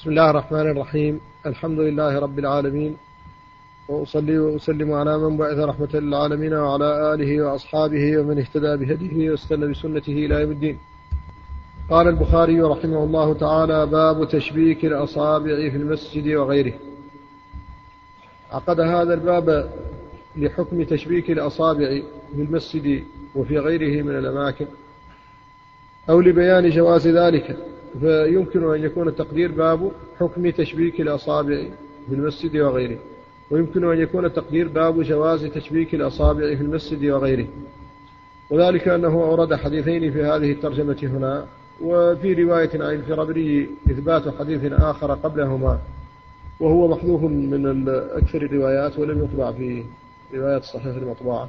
بسم الله الرحمن الرحيم. الحمد لله رب العالمين، وأصلي وأسلم على من بعث رحمة للعالمين وعلى آله وأصحابه ومن اهتدى بهديه واستنى بسنته إلى يوم الدين. قال البخاري رحمه الله تعالى: باب تشبيك الأصابع في المسجد وغيره. عقد هذا الباب لحكم تشبيك الأصابع في المسجد وفي غيره من الأماكن، أو لبيان جواز ذلك، فيمكن أن يكون التقدير باب حكم تشبيك الأصابع في المسجد وغيره، ويمكن أن يكون التقدير باب جواز تشبيك الأصابع في المسجد وغيره، وذلك أنه أورد حديثين في هذه الترجمة هنا، وفي رواية عن الفرابري إثبات حديث آخر قبلهما، وهو محذوف من أكثر الروايات ولم يطبع في روايات الصحيح المطبوعة.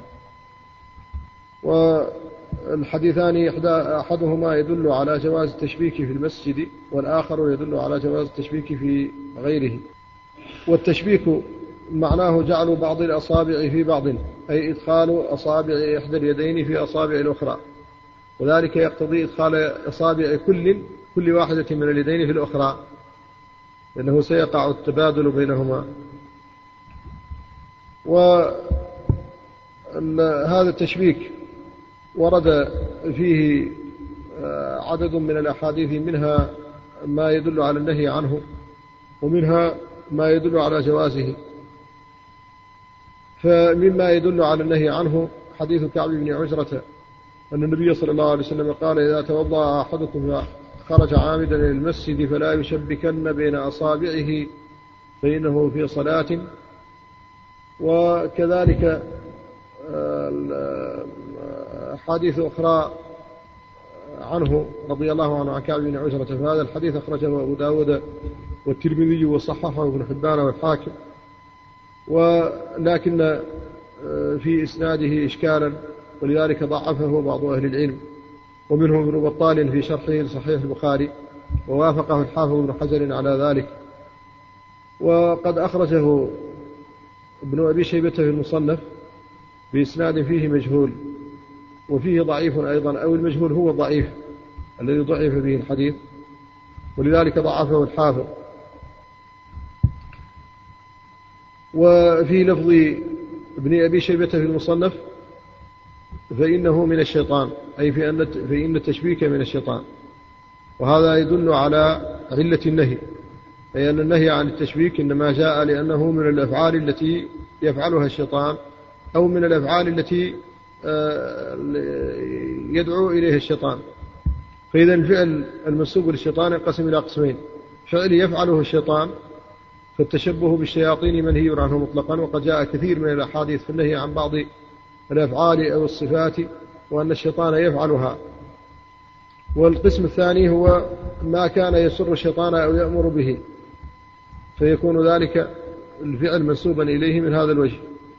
والحديثان أحدهما يدل على جواز التشبيك في المسجد، والآخر يدل على جواز التشبيك في غيره. والتشبيك معناه جعل بعض الأصابع في بعض، أي إدخال أصابع إحدى اليدين في أصابع الأخرى، وذلك يقتضي إدخال أصابع كل واحدة من اليدين في الأخرى، لأنه سيقع التبادل بينهما. وهذا التشبيك ورد فيه عدد من الأحاديث، منها ما يدل على النهي عنه، ومنها ما يدل على جوازه. فمما يدل على النهي عنه حديث كعب بن عجرة أن النبي صلى الله عليه وسلم قال: إذا توضأ أحدكم خرج عامدا إلى المسجد فلا يشبكن بين أصابعه فإنه في صلاة. وكذلك حديث أخرى عنه رضي الله عنه عن كعب بن عجرة، فهذا الحديث أخرجه أبو داود والترمذي وصححه ابن حبان والحاكم، ولكن في إسناده إشكالا، ولذلك ضعفه بعض أهل العلم، ومنهم ابن بطال في شرحه لصحيح البخاري، ووافقه الحافظ ابن حجر على ذلك. وقد أخرجه ابن أبي شيبة في المصنف بإسناد فيه مجهول، وفيه ضعيف أيضا، أو المجهول هو الضعيف الذي ضعف به الحديث، ولذلك ضعفه الحافظ. وفي لفظ ابن أبي شيبة في المصنف: فإنه من الشيطان، أي فإن التشبيك من الشيطان. وهذا يدل على علة النهي، أي أن النهي عن التشبيك إنما جاء لأنه من الأفعال التي يفعلها الشيطان، أو من الأفعال التي يدعو إليها الشيطان. فإذا الفعل المنسوب للشيطان ينقسم إلى قسمين: فعل يفعله الشيطان، فالتشبه بالشياطين منهي عنه مطلقا، وقد جاء كثير من الأحاديث في النهي عن بعض الأفعال أو الصفات، وأن الشيطان يفعلها. والقسم الثاني هو ما كان يسر الشيطان أو يأمر به، فيكون ذلك الفعل منسوبا إليه من هذا الوجه.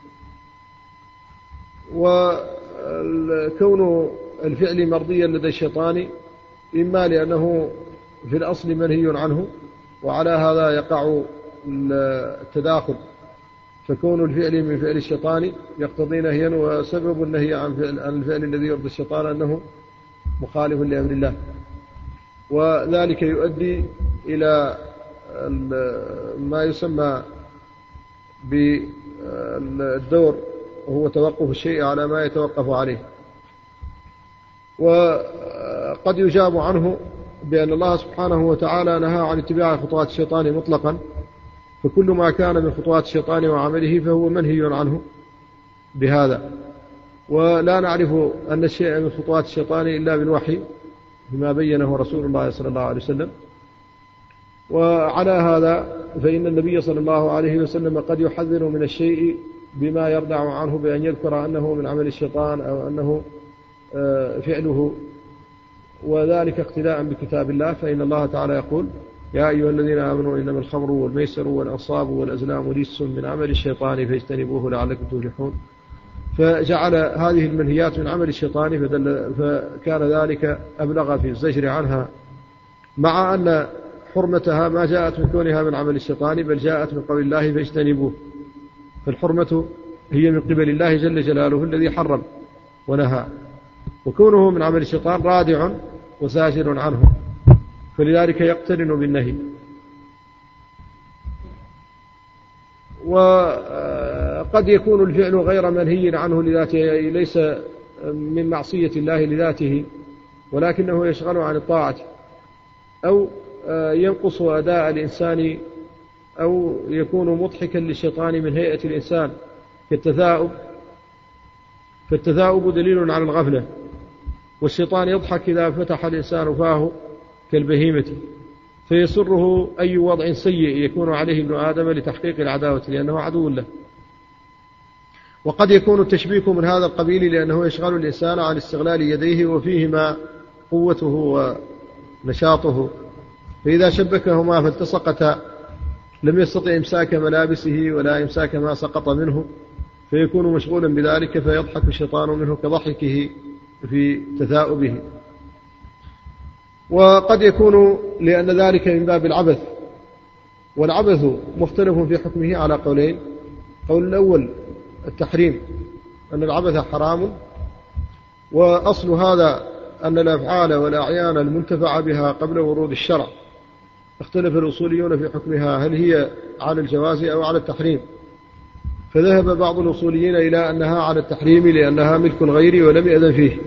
وكون الفعل مرضيا لدى الشيطان إما لأنه في الأصل منهي عنه، وعلى هذا يقع التداخل، فكون الفعل من فعل الشيطان يقتضي نهيا، وسبب النهي عن الفعل الذي يرضي الشيطان أنه مخالف لأمر الله، وذلك يؤدي إلى ما يسمى بالدور، وهو توقف الشيء على ما يتوقف عليه. وقد يجاب عنه بأن الله سبحانه وتعالى نهى عن اتباع خطوات الشيطان مطلقا، فكل ما كان من خطوات الشيطان وعمله فهو منهي عنه بهذا. ولا نعرف أن الشيء من خطوات الشيطان إلا بالوحي بما بينه رسول الله صلى الله عليه وسلم. وعلى هذا فإن النبي صلى الله عليه وسلم قد يحذر من الشيء بما يردع عنه، بأن يذكر أنه من عمل الشيطان أو أنه فعله، وذلك اقتداء بكتاب الله. فإن الله تعالى يقول: يا أيها الذين آمنوا إنما الخمر والميسر والأنصاب والأزلام رجس من عمل الشيطان فاجتنبوه لعلكم تفلحون. فجعل هذه المنهيات من عمل الشيطان، فكان ذلك أبلغ في الزجر عنها، مع أن حرمتها ما جاءت من كونها من عمل الشيطان، بل جاءت من قول الله فاجتنبوه. فالحرمة هي من قبل الله جل جلاله الذي حرم ونهى، وكونه من عمل الشيطان رادع وزاجر عنه، فلذلك يقترن بالنهي. وقد يكون الفعل غير منهي عنه لذاته، ليس من معصية الله لذاته، ولكنه يشغل عن الطاعة، أو ينقص أداء الإنسان، أو يكون مضحكا للشيطان من هيئة الإنسان كالتثاؤب، فالتثاؤب دليل على الغفلة، والشيطان يضحك إذا فتح الإنسان فاه كالبهيمة، فيسره أي وضع سيء يكون عليه ابن آدم لتحقيق العداوة لأنه عدو له. وقد يكون التشبيك من هذا القبيل لأنه يشغل الإنسان عن استغلال يديه وفيهما قوته ونشاطه، فإذا شبكهما فالتصقتا لم يستطع إمساك ملابسه ولا إمساك ما سقط منه، فيكون مشغولا بذلك فيضحك الشيطان منه كضحكه في تثاؤبه. وقد يكون لأن ذلك من باب العبث، والعبث مختلف في حكمه على قولين. قول الأول التحريم، أن العبث حرام، وأصل هذا أن الأفعال والأعيان المنتفع بها قبل ورود الشرع اختلف الأصوليون في حكمها، هل هي على الجواز أو على التحريم، فذهب بعض الأصوليين إلى أنها على التحريم لأنها ملك الغير ولم يأذن فيه،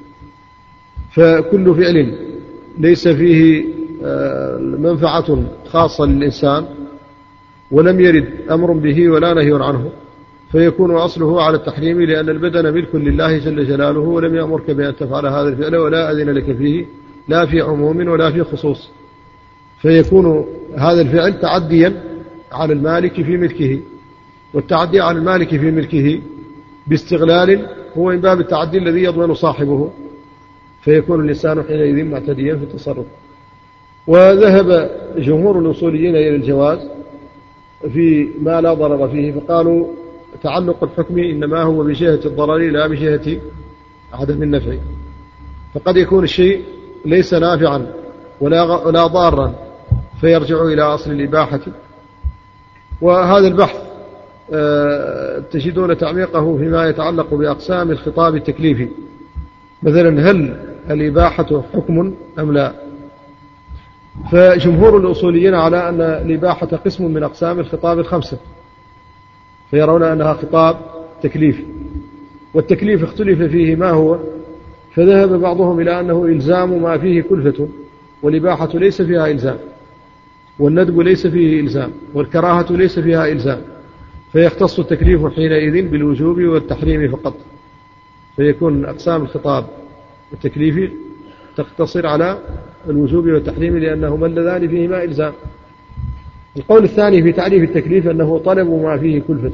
فكل فعل ليس فيه منفعة خاصة للإنسان ولم يرد أمر به ولا نهي عنه فيكون أصله على التحريم، لأن البدن ملك لله جل جلاله ولم يأمرك بأن تفعل هذا الفعل ولا أذن لك فيه، لا في عموم ولا في خصوص، فيكون هذا الفعل تعديا على المالك في ملكه، والتعدي على المالك في ملكه باستغلال هو من باب التعدي الذي يضمن صاحبه، فيكون الإنسان حينئذ معتديا في التصرف. وذهب جمهور الأصوليين إلى الجواز في ما لا ضرر فيه، فقالوا تعلق الحكم إنما هو بجهة الضرر لا بجهة عدم النفع، فقد يكون الشيء ليس نافعا ولا ضارا فيرجع إلى أصل الإباحة. وهذا البحث تجدون تعميقه فيما يتعلق بأقسام الخطاب التكليفي، مثلا هل الإباحة حكم أم لا؟ فجمهور الأصوليين على أن الإباحة قسم من أقسام الخطاب الخمسة، فيرون أنها خطاب تكليفي، والتكليف اختلف فيه ما هو، فذهب بعضهم إلى أنه إلزام ما فيه كلفة، والإباحة ليس فيها إلزام، والندب ليس فيه إلزام، والكراهة ليس فيها إلزام، فيختص التكليف حينئذ بالوجوب والتحريم فقط، فيكون أقسام الخطاب التكليفي تقتصر على الوجوب والتحريم لأنهما اللذان فيهما إلزام. القول الثاني في تعريف التكليف أنه طلب ما فيه كلفة،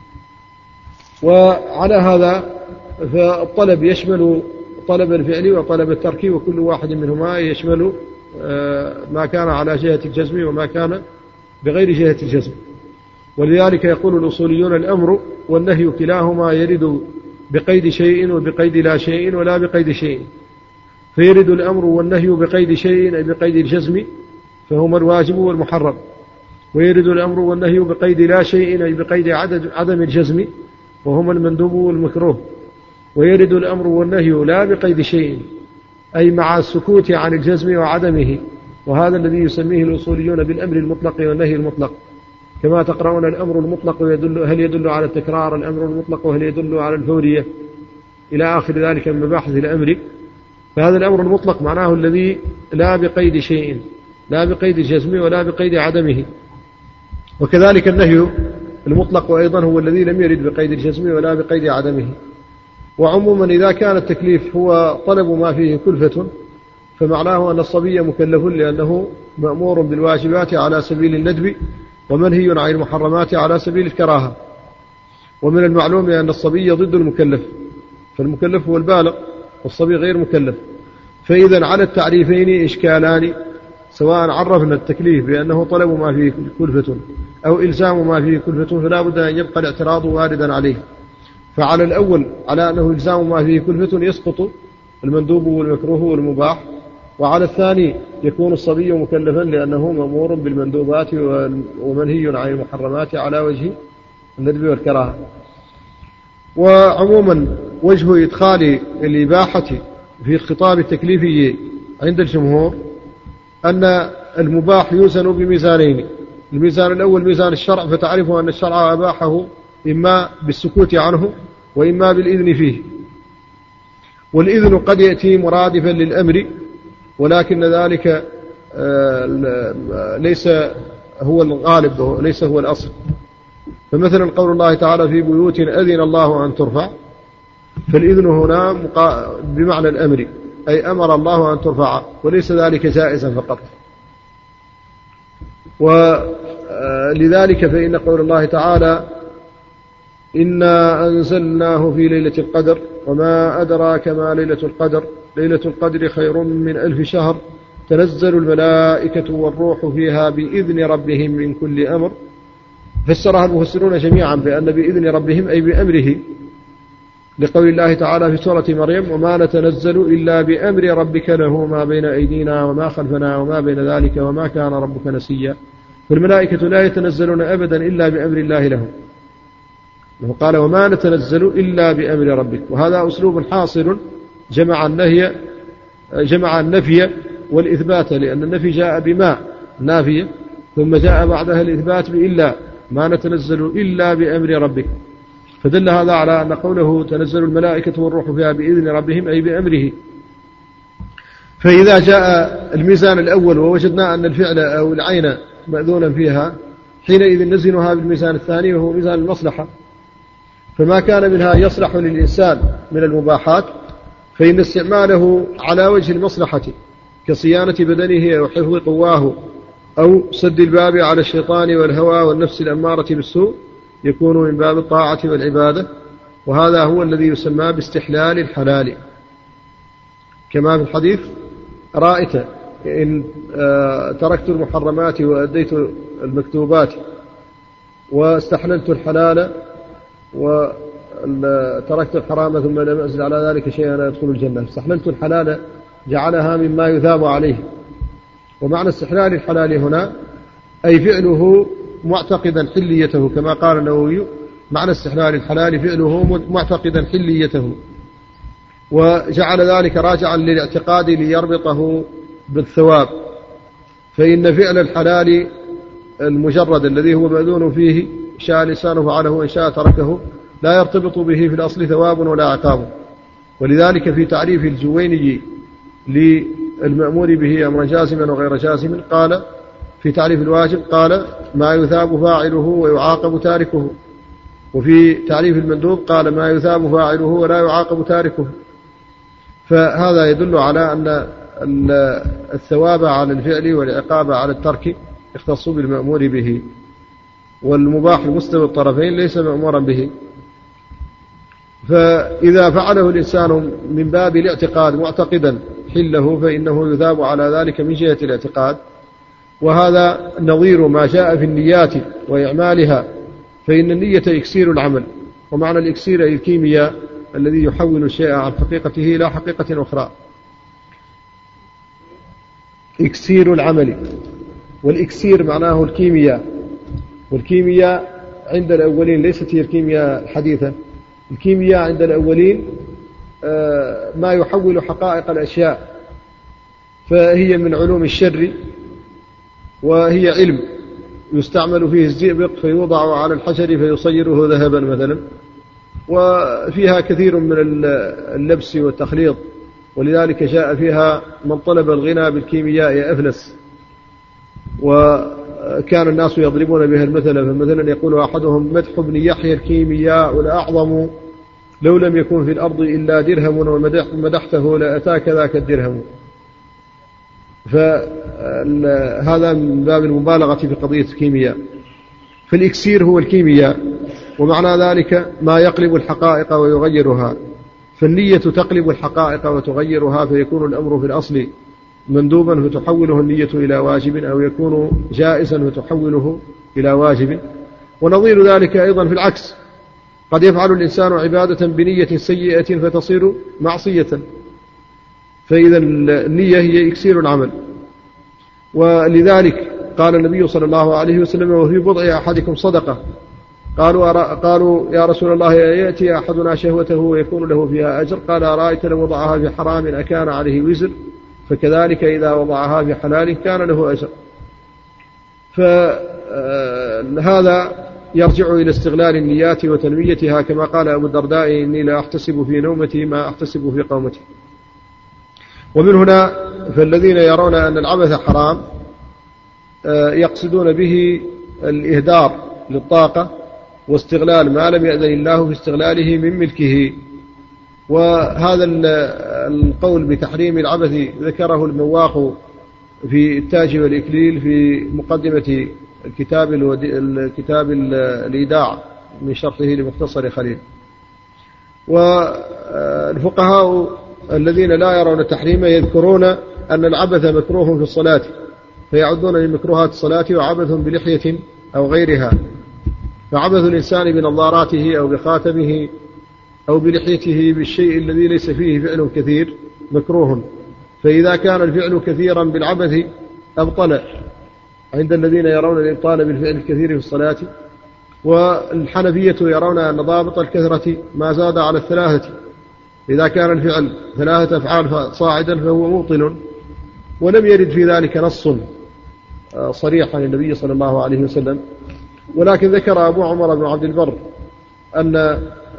وعلى هذا فالطلب يشمل طلب الفعل وطلب الترك، وكل واحد منهما يشمل ما كان على جهة الجزم وما كان بغير جهة الجزم. ولذلك يقول الأصوليون الأمر والنهي كلاهما يرد بقيد شيء وبقيد لا شيء ولا بقيد شيء، فيرد الأمر والنهي بقيد شيء أي بقيد الجزم فهما الواجب والمحرم، ويرد الأمر والنهي بقيد لا شيء أي بقيد عدم الجزم وهما المندوب والمكروه، ويرد الأمر والنهي لا بقيد شيء أي مع السكوت عن الجزم وعدمه، وهذا الذي يسميه الأصوليون بالأمر المطلق والنهي المطلق، كما تقرؤون الأمر المطلق هل يدل على التكرار، الأمر المطلق وهل يدل على الفورية، إلى آخر ذلك من مباحث الأمر. فهذا الأمر المطلق معناه الذي لا بقيد شيء، لا بقيد الجزم ولا بقيد عدمه، وكذلك النهي المطلق أيضا هو الذي لم يرد بقيد الجزم ولا بقيد عدمه. وعموما إذا كان التكليف هو طلب ما فيه كلفة فمعناه أن الصبي مكلف لأنه مأمور بالواجبات على سبيل الندب ومنهي عن المحرمات على سبيل الكراهة. ومن المعلوم أن الصبي ضد المكلف، فالمكلف هو البالغ والصبي غير مكلف، فإذا على التعريفين إشكالان، سواء عرفنا التكليف بأنه طلب ما فيه كلفة أو إلزام ما فيه كلفة فلا بد أن يبقى الاعتراض واردا عليه. فعلى الأول على أنه إلزام ما فيه كلفة يسقط المندوب والمكروه والمباح، وعلى الثاني يكون الصبي مكلفا لأنه مأمور بالمندوبات ومنهي عن المحرمات على وجه الندب والكراهة. وعموما وجه إدخال الإباحة في الخطاب التكليفي عند الجمهور أن المباح يوزن بميزانين، الميزان الأول ميزان الشرع، فتعرف أن الشرع أباحه إما بالسكوت عنه وإما بالإذن فيه، والإذن قد يأتي مرادفا للأمر، ولكن ذلك ليس هو الغالب وليس هو الأصل. فمثلا قول الله تعالى في بيوت أذن الله أن ترفع، فالإذن هنا بمعنى الأمر، أي أمر الله أن ترفع، وليس ذلك جائزا فقط. ولذلك فإن قول الله تعالى إنا أنزلناه في ليلة القدر وما أدراك ما ليلة القدر ليلة القدر خير من 1000 شهر تنزل الملائكة والروح فيها بإذن ربهم من كل أمر، فسرها المفسرون جميعا بأن بإذن ربهم أي بأمره، لقول الله تعالى في سورة مريم وما نتنزل إلا بأمر ربك له ما بين أيدينا وما خلفنا وما بين ذلك وما كان ربك نسيا. فالملائكة لا يتنزلون أبدا إلا بأمر الله لهم، قال وما نتنزل إلا بأمر ربك، وهذا أسلوب حاصل جمع النفي والإثبات، لأن النفي جاء بما نافية، ثم جاء بعدها الإثبات بإلا، ما نتنزل إلا بأمر ربك، فدل هذا على أن قوله تنزل الملائكة والروح فيها بإذن ربهم أي بأمره. فإذا جاء الميزان الأول ووجدنا أن الفعل أو العين مأذونا فيها، حينئذ نزنها بالميزان الثاني وهو ميزان المصلحة، فما كان منها يصلح للإنسان من المباحات فإن استعماله على وجه المصلحة كصيانة بدنه أو حفظ قواه أو سد الباب على الشيطان والهوى والنفس الأمارة بالسوء يكون من باب الطاعة والعبادة، وهذا هو الذي يسمى باستحلال الحلال، كما في الحديث رأيت إن تركت المحرمات وأديت المكتوبات واستحللت الحلال وتركت الحرام ثم لم أزل على ذلك شيئا لا يدخل الجنة. استحللت الحلال جعلها مما يثاب عليه، ومعنى استحلال الحلال هنا أي فعله معتقدا حليته، كما قال النووي معنى استحلال الحلال فعله معتقدا حليته، وجعل ذلك راجعا للاعتقاد ليربطه بالثواب، فإن فعل الحلال المجرد الذي هو مأذون فيه شاء لسانه فعله وإن شاء تركه لا يرتبط به في الأصل ثواب ولا عقاب. ولذلك في تعريف الجويني للمأمور به أمرا جازما وغير جازم قال في تعريف الواجب قال ما يثاب فاعله ويعاقب تاركه، وفي تعريف المندوب قال ما يثاب فاعله ولا يعاقب تاركه. فهذا يدل على أن الثواب على الفعل والعقاب على الترك يختص بالمأمور به، والمباح مستوى الطرفين ليس مأمورا به. فإذا فعله الإنسان من باب الاعتقاد معتقدا حله فإنه يثاب على ذلك من جهة الاعتقاد، وهذا نظير ما جاء في النيات وإعمالها، فإن النية إكسير العمل، ومعنى الإكسير أي الكيمياء الذي يحول الشيء عن حقيقته إلى حقيقة أخرى، إكسير العمل. والإكسير معناه الكيمياء، والكيمياء عند الأولين ليست هي الكيمياء الحديثة، الكيمياء عند الأولين ما يحول حقائق الأشياء، فهي من علوم الشر، وهي علم يستعمل فيه الزئبق فيوضع على الحجر فيصيره ذهبا مثلا، وفيها كثير من اللبس والتخليط، ولذلك جاء فيها من طلب الغنى بالكيمياء أفلس، وكان الناس يضربون بها المثل، فمثلا يقول أحدهم مدح ابن يحيى الكيمياء الأعظم لو لم يكن في الأرض إلا درهم ومدحته لأتاك ذاك الدرهم. فهذا من باب المبالغة في قضية الكيمياء. فالإكسير هو الكيمياء، ومعنى ذلك ما يقلب الحقائق ويغيرها، فالنية تقلب الحقائق وتغيرها، فيكون الأمر في الأصل مندوبا فتحوله النية إلى واجب، أو يكون جائزا فتحوله إلى واجب. ونظير ذلك أيضا في العكس، قد يفعل الإنسان عبادة بنية سيئة فتصير معصية، فإذا النية هي إكسير العمل. ولذلك قال النبي صلى الله عليه وسلم وفي بضع أحدكم صدقة، قالوا يا رسول الله يأتي أحدنا شهوته ويكون له فيها أجر؟ قال أرأيت لو وضعها في حرام أكان عليه وزر؟ فكذلك إذا وضعها في حلال كان له أجر. هذا يرجع إلى استغلال النيات وتنميتها، كما قال أبو الدرداء: إني لا أحتسب في نومتي ما أحتسب في قومتي. ومن هنا فالذين يرون أن العبث حرام يقصدون به الإهدار للطاقة واستغلال ما لم يأذن الله في استغلاله من ملكه. وهذا القول بتحريم العبث ذكره المواخ في التاج والإكليل في مقدمة الكتاب الإيداع من شرحه لمختصر خليل. والفقهاء الذين لا يرون التحريم يذكرون أن العبث مكروه في الصلاة، فيعدون لمكروهات الصلاة وعبث بلحية أو غيرها. فعبث الإنسان بنظاراته أو بخاتمه أو بلحيته بالشيء الذي ليس فيه فعل كثير مكروه. فإذا كان الفعل كثيرا بالعبث أبطل عند الذين يرون الإبطال بالفعل الكثير في الصلاة. والحنفية يرون أن ضابط الكثرة ما زاد على الثلاثة. إذا كان الفعل 3 أفعال صاعدا فهو مبطل، ولم يرد في ذلك نص صريح عن النبي صلى الله عليه وسلم. ولكن ذكر أبو عمر بن عبد البر أن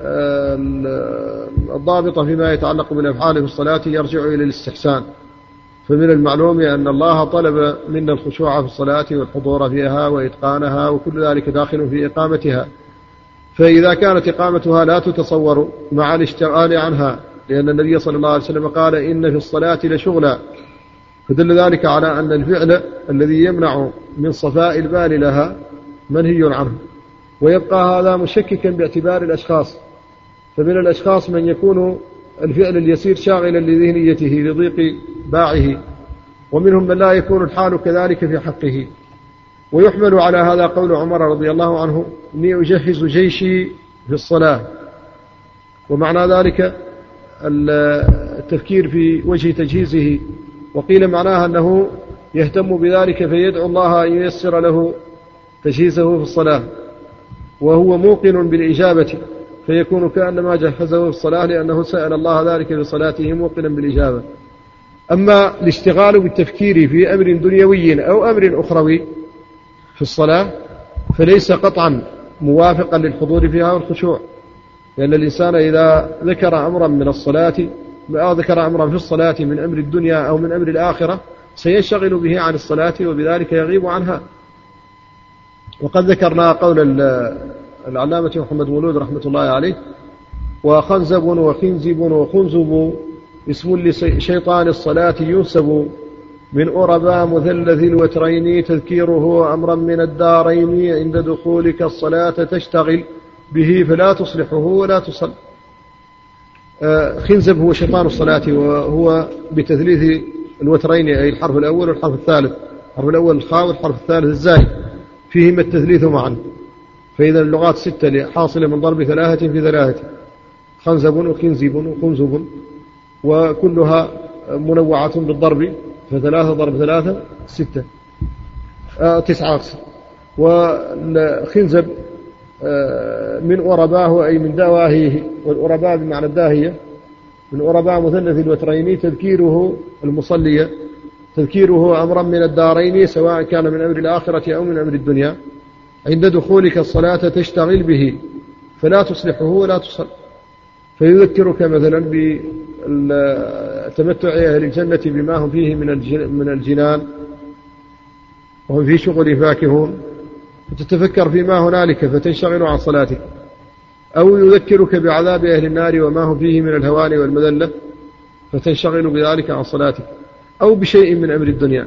الضابط فيما يتعلق بالأفعال في الصلاة يرجع إلى الاستحسان. فمن المعلوم أن الله طلب منا الخشوع في الصلاة والحضور فيها وإتقانها، وكل ذلك داخل في إقامتها. فإذا كانت إقامتها لا تتصور مع الاشتغال عنها، لأن النبي صلى الله عليه وسلم قال: إن في الصلاة لشغلا، فدل ذلك على أن الفعل الذي يمنع من صفاء البال لها منهي عنه. ويبقى هذا مشككا باعتبار الأشخاص. فمن الأشخاص من يكون الفعل اليسير شاغلا لذهنيته لضيق باعه، ومنهم من لا يكون الحال كذلك في حقه. ويحمل على هذا قول عمر رضي الله عنه: إني أجهز جيشي في الصلاة. ومعنى ذلك التفكير في وجه تجهيزه. وقيل معناها أنه يهتم بذلك فيدعو الله أن ييسر له تجهيزه في الصلاة، وهو موقن بالإجابة، فيكون كأنما جهزه في الصلاة لأنه سأل الله ذلك بصلاته موقنا بالإجابة. أما الاشتغال بالتفكير في أمر دنيوي أو أمر أخروي في الصلاة فليس قطعا موافقا للحضور فيها والخشوع، لأن الإنسان إذا ذكر أمرا من الصلاة أو ذكر أمرا في الصلاة من أمر الدنيا أو من أمر الآخرة سينشغل به عن الصلاة، وبذلك يغيب عنها. وقد ذكرنا قول العلامة محمد مولود رحمة الله عليه: وخنزب وخنزب وخنزب اسم لشيطان الصلاة ينسب، من أربا مثلث الوترين تذكيره أمرا من الدارين، عند دخولك الصلاة تشتغل به فلا تصلحه ولا تصل. خنزب هو شيطان الصلاة، وهو بتثليث الوترين، أي الحرف الأول والحرف الثالث. الحرف الأول الخاء والحرف الثالث الزاي، فيهما التثليث معا. فإذا اللغات 6 حاصلة من ضرب 3 في 3: خنزب وخنزب وخنزب، وكلها منوعة بالضرب، ف3 ضرب 3 6 9 أقصى. والخنزب من أرباه أي من دواهيه، والأرباء بمعنى الداهية. من أرباء مثلث الوترين تذكيره المصلية، تذكيره أمرا من الدارين سواء كان من أمر الآخرة أو من أمر الدنيا، عند دخولك الصلاة تشتغل به فلا تصلحه ولا تصل. فيذكرك مثلا بتمتع أهل الجنة بما هم فيه من الجنان، وهم في شغل فاكهون، فتتفكر فيما هنالك فتنشغل عن صلاتك. أو يذكرك بعذاب أهل النار وما هم فيه من الهوان والمذلة، فتنشغل بذلك عن صلاتك. أو بشيء من أمر الدنيا.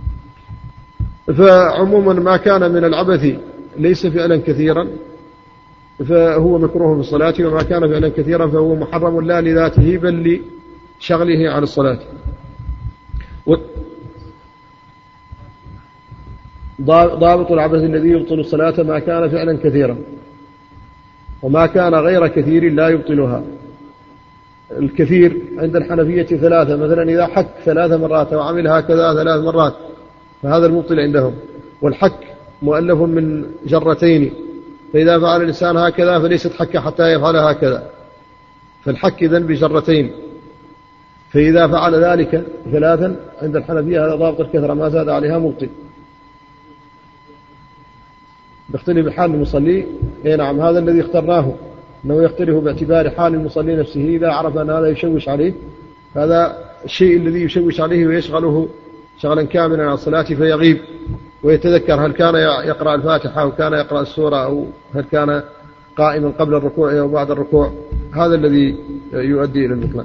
فعموما ما كان من العبث ليس فعلا كثيرا فهو مكروه في الصلاة، وما كان فعلا كثيرا فهو محرم لا لذاته بل لشغله عن الصلاة. ضابط العبث الذي يبطل الصلاة ما كان فعلا كثيرا، وما كان غير كثير لا يبطلها. الكثير عند الحنفية 3، مثلا إذا حك 3 مرات وعمل هكذا 3 مرات فهذا المبطل عندهم. والحك مؤلف من جرتين، فإذا فعل الإنسان هكذا فليست حكة حتى يفعل هكذا، فالحك إذن بجرتين. فإذا فعل ذلك 3 عند الحنفية هذا ضابط الكثرة ما زاد عليها مبطل. يقترب بحال المصلي. نعم، هذا الذي اخترناه، أنه يقترب باعتبار حال المصلي نفسه. إذا عرف أن هذا يشوش عليه، هذا الشيء الذي يشوش عليه ويشغله شغلا كاملا عن الصلاة فيغيب ويتذكر هل كان يقرأ الفاتحة أو كان يقرأ السورة أو هل كان قائما قبل الركوع أو بعد الركوع. هذا الذي يؤدي إلى البطلان.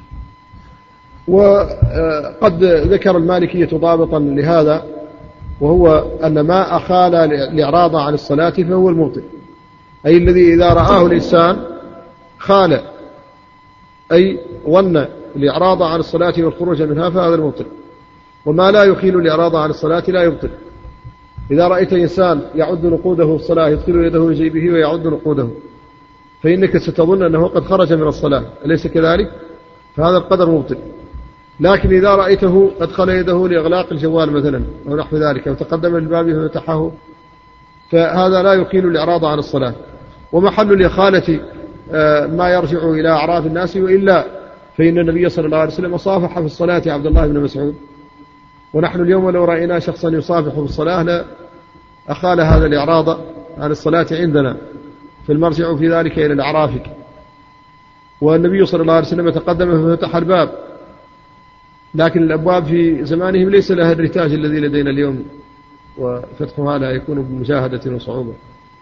وقد ذكر المالكية ضابطا لهذا، وهو أن ما أخال الإعراض عن الصلاة فهو المبطل، أي الذي إذا رآه الإنسان خال، أي ظن الإعراض عن الصلاة والخروج منها، فهذا المبطل. وما لا يخيل الإعراض عن الصلاة لا يبطل. إذا رأيت إنسان يعد نقوده في الصلاة، يدخل يده في جيبه ويعد نقوده، فإنك ستظن أنه قد خرج من الصلاة، أليس كذلك؟ فهذا القدر مبطل. لكن إذا رأيته قد خل يده لإغلاق الجوال مثلا أو نحو ذلك، وتقدم للباب ففتحه، فهذا لا يخيل الإعراض عن الصلاة. ومحل الإخالة ما يرجع إلى أعراف الناس، وإلا فإن النبي صلى الله عليه وسلم صافح في الصلاة عبد الله بن مسعود، ونحن اليوم لو رأينا شخصا يصافح في الصلاة لا أخال هذا الإعراض عن الصلاة عندنا، فالمرجع في ذلك إلى الأعراف. والنبي صلى الله عليه وسلم تقدم ففتح الباب، لكن الأبواب في زمانهم ليس لها الرتاج الذي لدينا اليوم، وفتحها لا يكون بمجاهدة وصعوبة.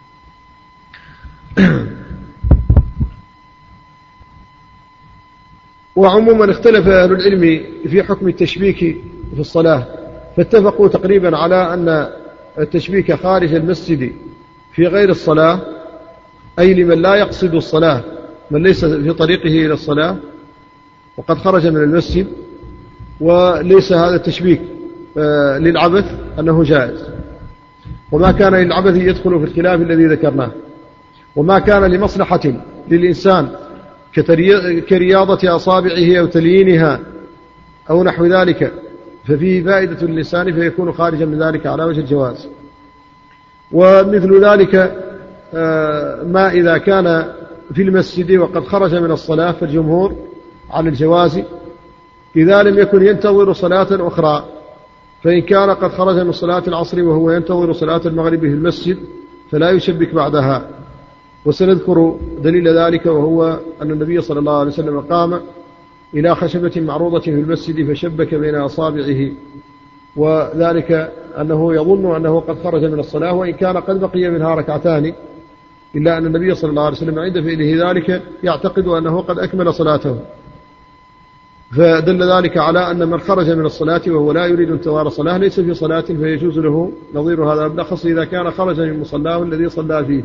وعموما اختلف أهل العلم في حكم التشبيك في الصلاة، فاتفقوا تقريبا على أن التشبيك خارج المسجد في غير الصلاة، أي لمن لا يقصد الصلاة، من ليس في طريقه إلى الصلاة وقد خرج من المسجد وليس هذا التشبيك للعبث، أنه جائز. وما كان للعبث يدخل في الخلاف الذي ذكرناه. وما كان لمصلحة للإنسان كرياضة أصابعه أو تليينها أو نحو ذلك ففيه فائدة للإنسان، فيكون خارجا من ذلك على وجه الجواز. ومثل ذلك ما إذا كان في المسجد وقد خرج من الصلاة، فالجمهور على الجواز إذا لم يكن ينتظر صلاة أخرى. فإن كان قد خرج من صلاة العصر وهو ينتظر صلاة المغرب في المسجد فلا يشبك بعدها. وسنذكر دليل ذلك، وهو أن النبي صلى الله عليه وسلم قام إلى خشبة معروضة في المسجد فشبك بين أصابعه، وذلك أنه يظن أنه قد خرج من الصلاة وإن كان قد بقي منها ركعتان، إلا أن النبي صلى الله عليه وسلم عند فعله ذلك يعتقد أنه قد أكمل صلاته. فدل ذلك على أن من خرج من الصلاة وهو لا يريد انتظار الصلاة ليس في صلاة، فيجوز له نظير هذا، بالأخص إذا كان خرج من مصلاه الذي صلى فيه.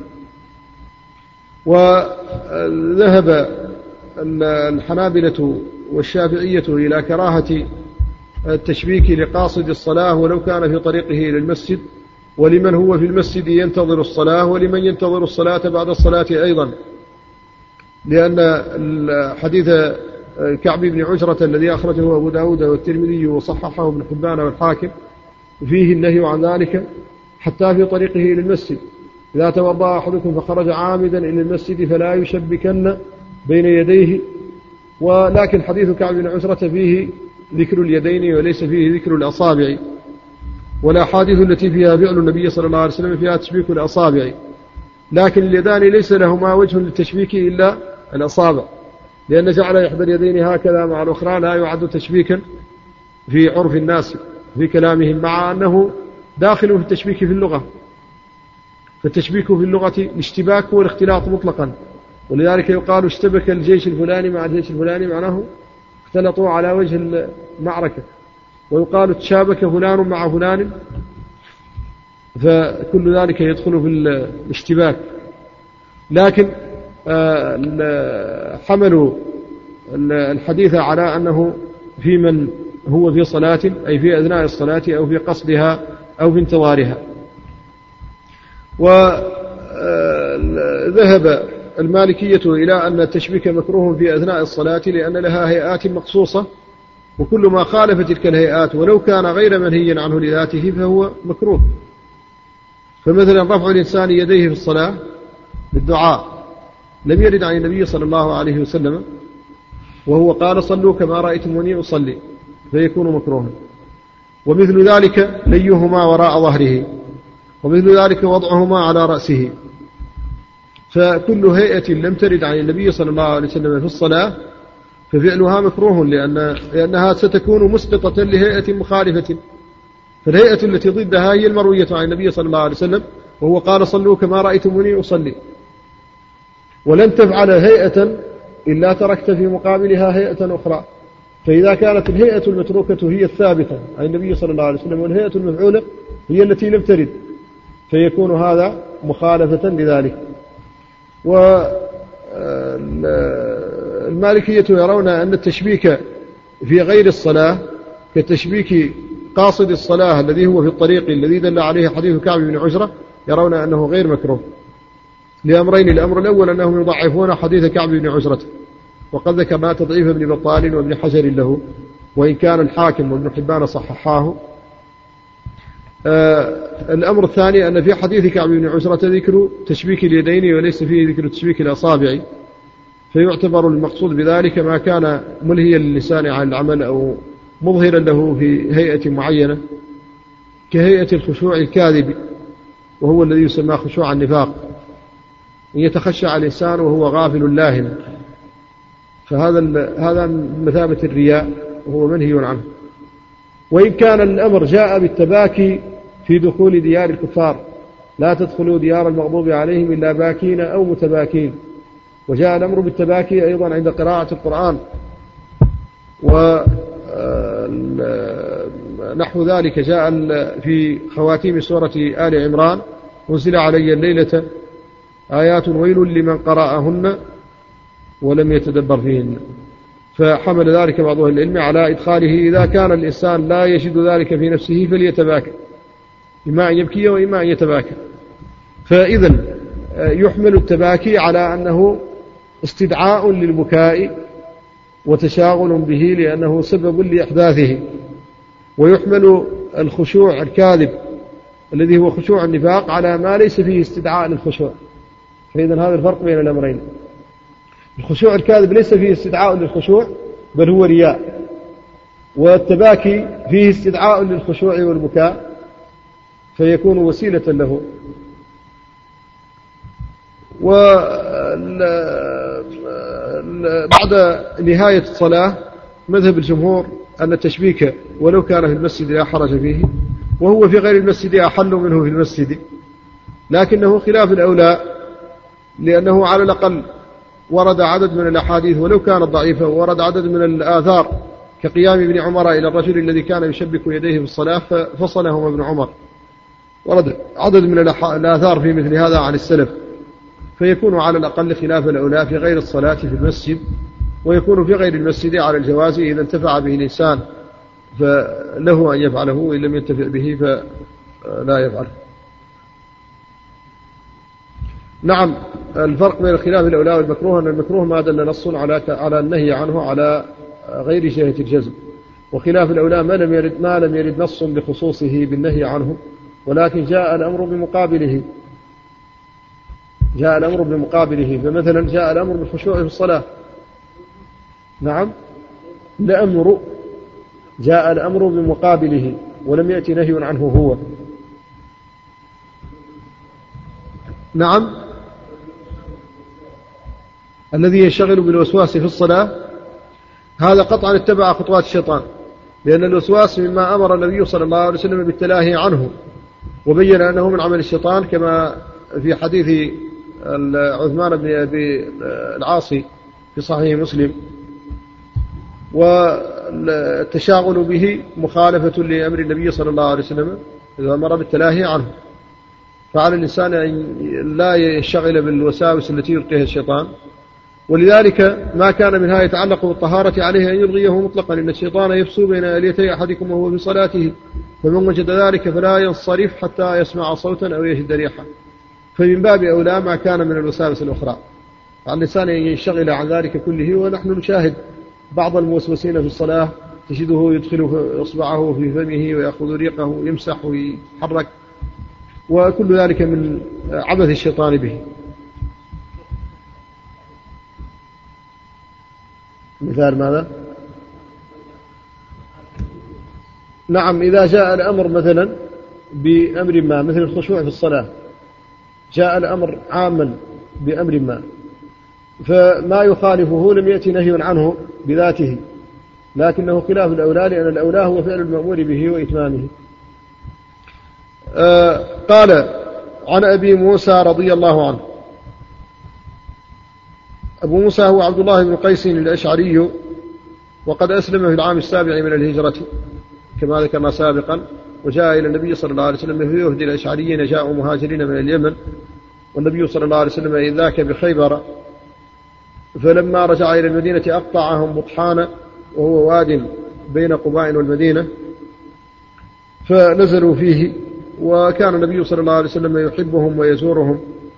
وذهب الحنابلة والشافعية إلى كراهة التشبيك لقاصد الصلاة ولو كان في طريقه إلى المسجد، ولمن هو في المسجد ينتظر الصلاة، ولمن ينتظر الصلاة بعد الصلاة أيضا، لأن حديث كعب بن عجرة الذي أخرجه أبو داود والترمذي وصححه ابن حبان والحاكم فيه النهي عن ذلك حتى في طريقه إلى المسجد. إذا توضأ أحدكم فخرج عامدا إلى المسجد فلا يشبكن بين يديه. ولكن حديث كعب بن عجرة فيه ذكر اليدين وليس فيه ذكر الأصابع، والأحاديث التي فيها فعل النبي صلى الله عليه وسلم فيها تشبيك الأصابع، لكن اليدان ليس لهما وجه للتشبيك إلا الأصابع، لأن جعل إحدى اليدين هكذا مع الأخرى لا يعد تشبيكا في عرف الناس في كلامهم، مع أنه داخل في التشبيك في اللغة. فالتشبيك في اللغة الاشتباك هو الاختلاط مطلقا، ولذلك يقال اشتبك الجيش الفلاني مع الجيش الفلاني، معناه اختلطوا على وجه المعركة. ويقال تشابك فلان مع فلان، فكل ذلك يدخل في الاشتباك. لكن حملوا الحديث على أنه في من هو في صلاة، أي في أثناء الصلاة أو في قصدها أو في انتظارها. وذهب المالكية إلى أن التشبيك مكروه في أثناء الصلاة لأن لها هيئات مخصوصة، وكل ما خالف تلك الهيئات ولو كان غير منهي عنه لذاته فهو مكروه. فمثلا رفع الإنسان يديه في الصلاة بالدعاء لم يرد عن النبي صلى الله عليه وسلم، وهو قال صلوا كما رأيتموني أصلي، فيكون مكروها. ومثل ذلك ليهما وراء ظهره، ومثل ذلك وضعهما على رأسه. فكل هيئة لم ترد عن النبي صلى الله عليه وسلم في الصلاة ففعلها مكروه، لأنها ستكون مسقطة لهيئة مخالفة. فالهيئة التي ضدها هي المروية عن النبي صلى الله عليه وسلم، وهو قال صلوا كما رأيتموني أصلي. ولن تفعل هيئة إلا تركت في مقابلها هيئة أخرى. فإذا كانت الهيئة المتروكة هي الثابتة عن النبي صلى الله عليه وسلم والهيئة المفعولة هي التي لم ترد، فيكون هذا مخالفة لذلك. والمالكية يرون أن التشبيك في غير الصلاة كتشبيك قاصد الصلاة الذي هو في الطريق الذي دل عليه حديث كعب بن عجرة، يرون أنه غير مكروه لأمرين. الأمر الأول أنهم يضعفون حديث كعب بن عجرة، وقد ذكرنا تضعيف ابن بطال وابن حجر له، وإن كان الحاكم وابن حبان صححاه. الأمر الثاني أن في حديث كعب بن عجرة ذكر تشبيك اليدين وليس فيه ذكر تشبيك الأصابع، فيعتبر المقصود بذلك ما كان ملهيا للسان عن العمل أو مظهرا له في هيئة معينة، كهيئة الخشوع الكاذب، وهو الذي يسمى خشوع النفاق، أن يتخشع الإنسان وهو غافل لاهن، فهذا مثابة الرياء وهو منهي عنه. وإن كان الأمر جاء بالتباكي في دخول ديار الكفار، لا تدخلوا ديار المغضوب عليهم إلا باكين أو متباكين، وجاء الأمر بالتباكي أيضا عند قراءة القرآن، ونحو ذلك جاء في خواتيم سورة آل عمران: أنزل علي الليلة آيات ويل لمن قرأهن ولم يتدبر فيهن. فحمل ذلك بعض أهل العلم على إدخاله إذا كان الإنسان لا يجد ذلك في نفسه فليتباكى، إما أن يبكي وإما أن يتباكى. فإذن يحمل التباكي على أنه استدعاء للبكاء وتشاغل به لأنه سبب لإحداثه، ويحمل الخشوع الكاذب الذي هو خشوع النفاق على ما ليس فيه استدعاء للخشوع. فإذن هذا الفرق بين الأمرين. الخشوع الكاذب ليس فيه استدعاء للخشوع بل هو رياء، والتباكي فيه استدعاء للخشوع والبكاء فيكون وسيلة له. بعد نهاية الصلاة مذهب الجمهور أن التشبيك ولو كان في المسجد لا حرج فيه، وهو في غير المسجد أحل منه في المسجد، لكنه خلاف الأولى، لأنه على الأقل ورد عدد من الأحاديث ولو كانت ضعيفة، ورد عدد من الآثار كقيام ابن عمر إلى الرجل الذي كان يشبك يديه في الصلاة ففصلهما ابن عمر، ورد عدد من الآثار في مثل هذا عن السلف، فيكون على الأقل خلاف الأولى في غير الصلاة في المسجد، ويكون في غير المسجد على الجواز إذا انتفع به الإنسان فله أن يفعله، وإن لم ينتفع به فلا يفعله. نعم، الفرق بين الخلاف الأولى والمكروه أن المكروه ما دل نص على النهي عنه على غير جهة الجزم، وخلاف الأولى ما لم يرد نص بخصوصه بالنهي عنه، ولكن جاء الأمر بمقابله. فمثلا جاء الأمر بالخشوع في الصلاة، نعم، جاء الأمر بمقابله ولم يأتي نهي عنه هو. نعم، الذي ينشغل بالوسواس في الصلاة هذا قطعا اتبع خطوات الشيطان، لأن الوسواس مما أمر النبي صلى الله عليه وسلم بالتلاهي عنه، وبين أنه من عمل الشيطان كما في حديث عثمان بن أبي العاصي في صحيح مسلم. والتشاغل به مخالفة لأمر النبي صلى الله عليه وسلم إذا أمر بالتلاهي عنه، فعلى الإنسان أن لا يشغل بالوساوس التي يلقيها الشيطان. ولذلك ما كان منها يتعلق بالطهارة عليه أن يلغيه مطلقا، إن الشيطان يفسو بين آليتي أحدكم وهو في صلاته، فمن وجد ذلك فلا ينصرف حتى يسمع صوتا أو يجد ريحا. فمن باب أولى ما كان من الوساوس الأخرى، على الإنسان أن ينشغل عن ذلك كله. ونحن نشاهد بعض الموسوسين في الصلاة تجده يدخل إصبعه في فمه ويأخذ ريقه ويمسح ويحرك، وكل ذلك من عبث الشيطان به. مثال ماذا؟ نعم، إذا جاء الأمر مثلا بأمر ما مثل الخشوع في الصلاة، جاء الأمر عاما بأمر ما، فما يخالفه لم يأتي نهي عنه بذاته، لكنه خلاف الأولى، لأن الأولى هو فعل المأمور به وإتمامه. قال عن أبي موسى رضي الله عنه. أبو موسى هو عبد الله بن قيس الأشعري، وقد أسلم في العام 7 من الهجرة كما ذكرنا سابقا، وجاء إلى النبي صلى الله عليه وسلم في وفد الأشعريين جاءوا مهاجرين من اليمن، والنبي صلى الله عليه وسلم إذ ذاك بخيبر، فلما رجع إلى المدينة أقطعهم بطحان وهو واد بين قباء والمدينة، فنزلوا فيه، وكان النبي صلى الله عليه وسلم يحبهم ويزورهم،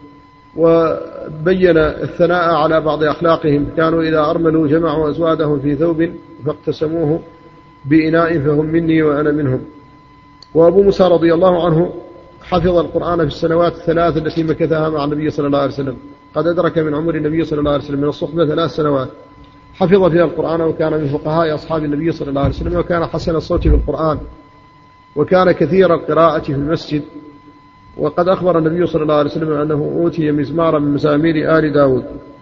وبين الثناء على بعض أخلاقهم. كانوا إذا أرملوا جمعوا أزوادهم في ثوب فاقتسموه بإناء فهم مني وأنا منهم. وأبو موسى رضي الله عنه حفظ القرآن في السنوات الثلاث التي مكثها مع النبي صلى الله عليه وسلم، قد أدرك من عمر النبي صلى الله عليه وسلم من الصحبة 3 سنوات حفظ فيها القرآن، وكان من فقهاء أصحاب النبي صلى الله عليه وسلم، وكان حسن الصوت في القرآن، وكان كثير القراءة في المسجد. وقد أخبر النبي صلى الله عليه وسلم أنه أوتي مزمارا من مزامير آل داود.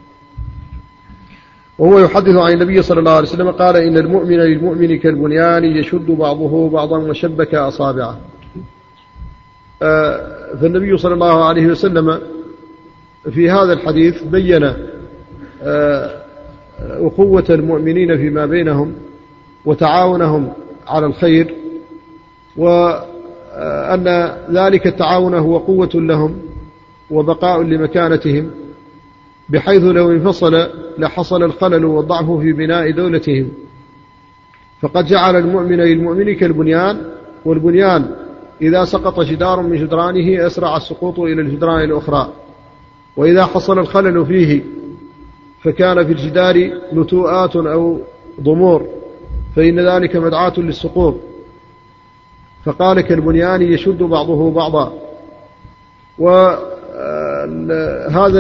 وهو يحدث عن النبي صلى الله عليه وسلم قال: إن المؤمن للمؤمن كالبنيان يشد بعضه بعضا وشبك أصابعه. فالنبي صلى الله عليه وسلم في هذا الحديث بين أخوة المؤمنين فيما بينهم وتعاونهم على الخير، وأن ذلك التعاون هو قوة لهم وبقاء لمكانتهم، بحيث لو انفصل لحصل الخلل والضعف في بناء دولتهم. فقد جعل المؤمن للمؤمن كالبنيان، والبنيان إذا سقط جدار من جدرانه أسرع السقوط إلى الجدران الأخرى، وإذا حصل الخلل فيه فكان في الجدار نتوءات أو ضمور فإن ذلك مدعاة للسقوط. فقال: كالبنيان يشد بعضه بعضا. وهذا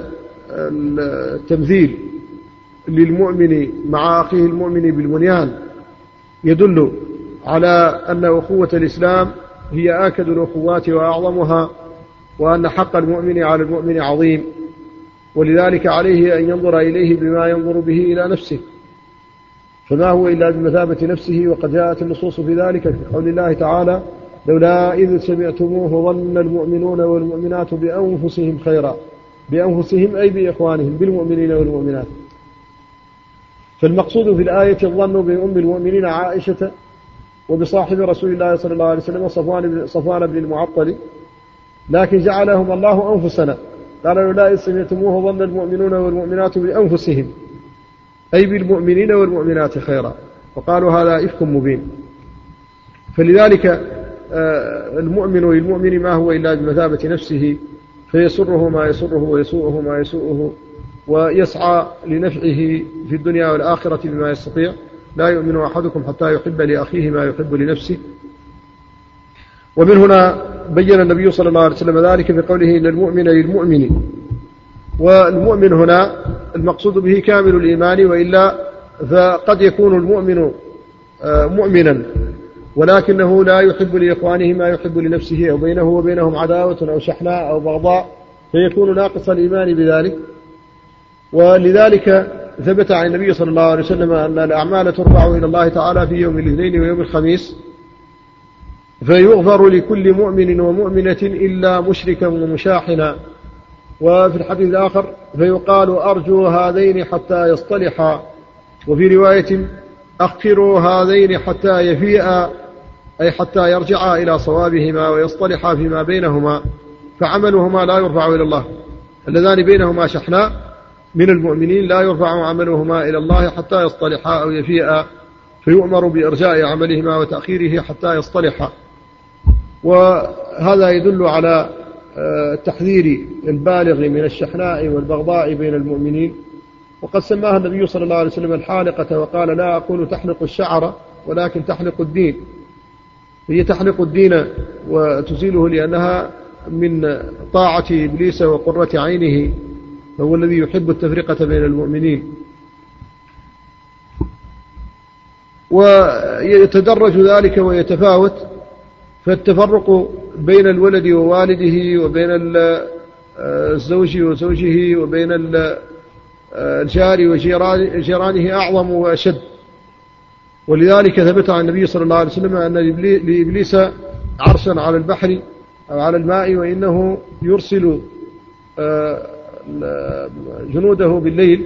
التمثيل للمؤمن مع أخيه المؤمن بالبنيان يدل على أن أخوة الإسلام هي آكد الأخوات وأعظمها، وأن حق المؤمن على المؤمن عظيم، ولذلك عليه أن ينظر إليه بما ينظر به إلى نفسه، فما هو إلا بمثابة نفسه. وقد جاءت النصوص في ذلك في قول الله تعالى: لولا إذ سمعتموه ظن المؤمنون والمؤمنات بأنفسهم خيرا. بأنفسهم أي بإخوانهم بالمؤمنين والمؤمنات. فالمقصود في الآية الظن بأم المؤمنين عائشة وبصاحب رسول الله صلى الله عليه وسلم صفوان بن المعطل، لكن جعلهم الله أنفسنا. قال: لولا إذ سمعتموه ظن المؤمنون والمؤمنات بأنفسهم أي بالمؤمنين والمؤمنات خيرا، وقالوا هذا إفك مبين. فلذلك المؤمن للمؤمن ما هو إلا بمثابة نفسه، فيسره ما يسره ويسوءه ما يسوءه، ويسعى لنفعه في الدنيا والآخرة بما يستطيع. لا يؤمن أحدكم حتى يحب لأخيه ما يحب لنفسه. ومن هنا بين النبي صلى الله عليه وسلم ذلك بقوله: إن المؤمن للمؤمن. والمؤمن هنا المقصود به كامل الإيمان، وإلا فقد يكون المؤمن مؤمنا ولكنه لا يحب لإخوانه ما يحب لنفسه، أو بينه وبينهم عداوة أو شحناء أو بغضاء، فيكون ناقص الإيمان بذلك. ولذلك ثبت عن النبي صلى الله عليه وسلم أن الأعمال ترفع إلى الله تعالى في يوم الاثنين ويوم الخميس، فيغفر لكل مؤمن ومؤمنة إلا مشركا ومشاحنا. وفي الحديث الآخر: فيقال أرجو هذين حتى يصطلحا. وفي رواية: أخروا هذين حتى يفيئا، أي حتى يرجعا إلى صوابهما ويصطلحا فيما بينهما، فعملهما لا يرفع إلى الله. اللذان بينهما شحناء من المؤمنين لا يرفع عملهما إلى الله حتى يصطلحا أو يفيئا، فيؤمر بإرجاء عملهما وتأخيره حتى يصطلحا. وهذا يدل على التحذير البالغ من الشحناء والبغضاء بين المؤمنين. وقد سماها النبي صلى الله عليه وسلم الحالقة، وقال: لا أقول تحلق الشعر ولكن تحلق الدين. هي تحلق الدين وتزيله، لأنها من طاعة إبليس وقرة عينه، فهو الذي يحب التفرقة بين المؤمنين. ويتدرج ذلك ويتفاوت، فالتفرق بين الولد ووالده وبين الزوج وزوجه وبين الجار وجيرانه أعظم وأشد. ولذلك ثبت عن النبي صلى الله عليه وسلم أن لإبليس عرشا على البحر أو على الماء، وإنه يرسل جنوده بالليل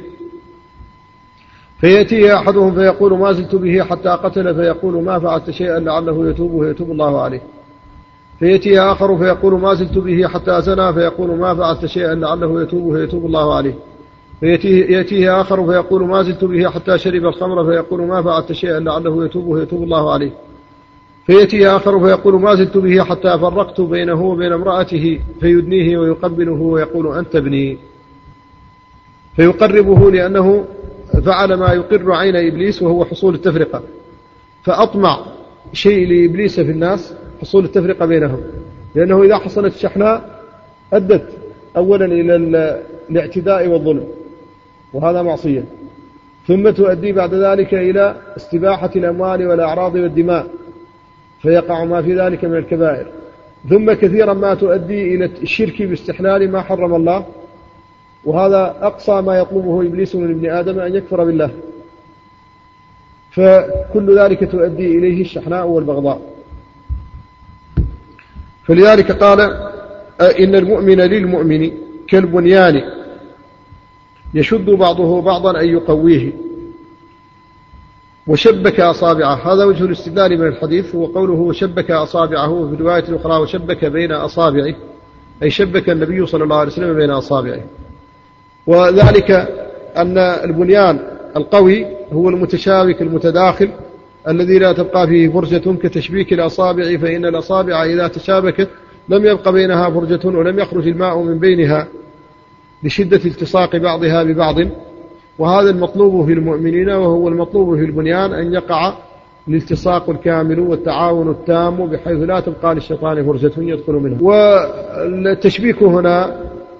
فيأتيه أحدهم فيقول ما زلت به حتى قتل، فيقول ما فعلت شيئا لعله يتوب فيتوب الله عليه. فيأتيه آخر فيقول ما زلت به حتى زنى، فيقول ما فعلت شيئا لعله يتوب فيتوب الله عليه. فيأتيه آخر فيقول ما زلت به حتى شرب الخمر، فيقول ما فعلت شيئا لعله يتوب فيتوب الله عليه. فيأتيه آخر فيقول ما زلت به حتى فرقت بينه وبين امرأته، فيدنيه ويقبله ويقول أنت ابني، فيقربه لأنه فعل ما يقر عين إبليس وهو حصول التفرقة. فأطمع شيء لإبليس في الناس حصول التفرقة بينهم، لأنه إذا حصلت الشحناء أدت أولا إلى الاعتداء والظلم، وهذا معصية، ثم تؤدي بعد ذلك إلى استباحة الأموال والأعراض والدماء، فيقع ما في ذلك من الكبائر، ثم كثيرا ما تؤدي إلى الشرك باستحلال ما حرم الله، وهذا أقصى ما يطلبه إبليس من ابن آدم أن يكفر بالله، فكل ذلك تؤدي إليه الشحناء والبغضاء. فلذلك قال إن المؤمن للمؤمن كالبنيان يشد بعضه بعضا أن يقويه. وشبك أصابعه، هذا وجه الاستدلال من الحديث، وقوله وشبك أصابعه في الرواية الأخرى وشبك بين أصابعه، أي شبك النبي صلى الله عليه وسلم بين أصابعه. وذلك أن البنيان القوي هو المتشابك المتداخل الذي لا تبقى فيه فرجة كتشبيك الأصابع، فإن الأصابع إذا تشابكت لم يبق بينها فرجة ولم يخرج الماء من بينها لشدة التصاق بعضها ببعض. وهذا المطلوب في المؤمنين، وهو المطلوب في البنيان أن يقع الالتصاق الكامل والتعاون التام بحيث لا تبقى للشيطان فرجة يدخل منها. والتشبيك هنا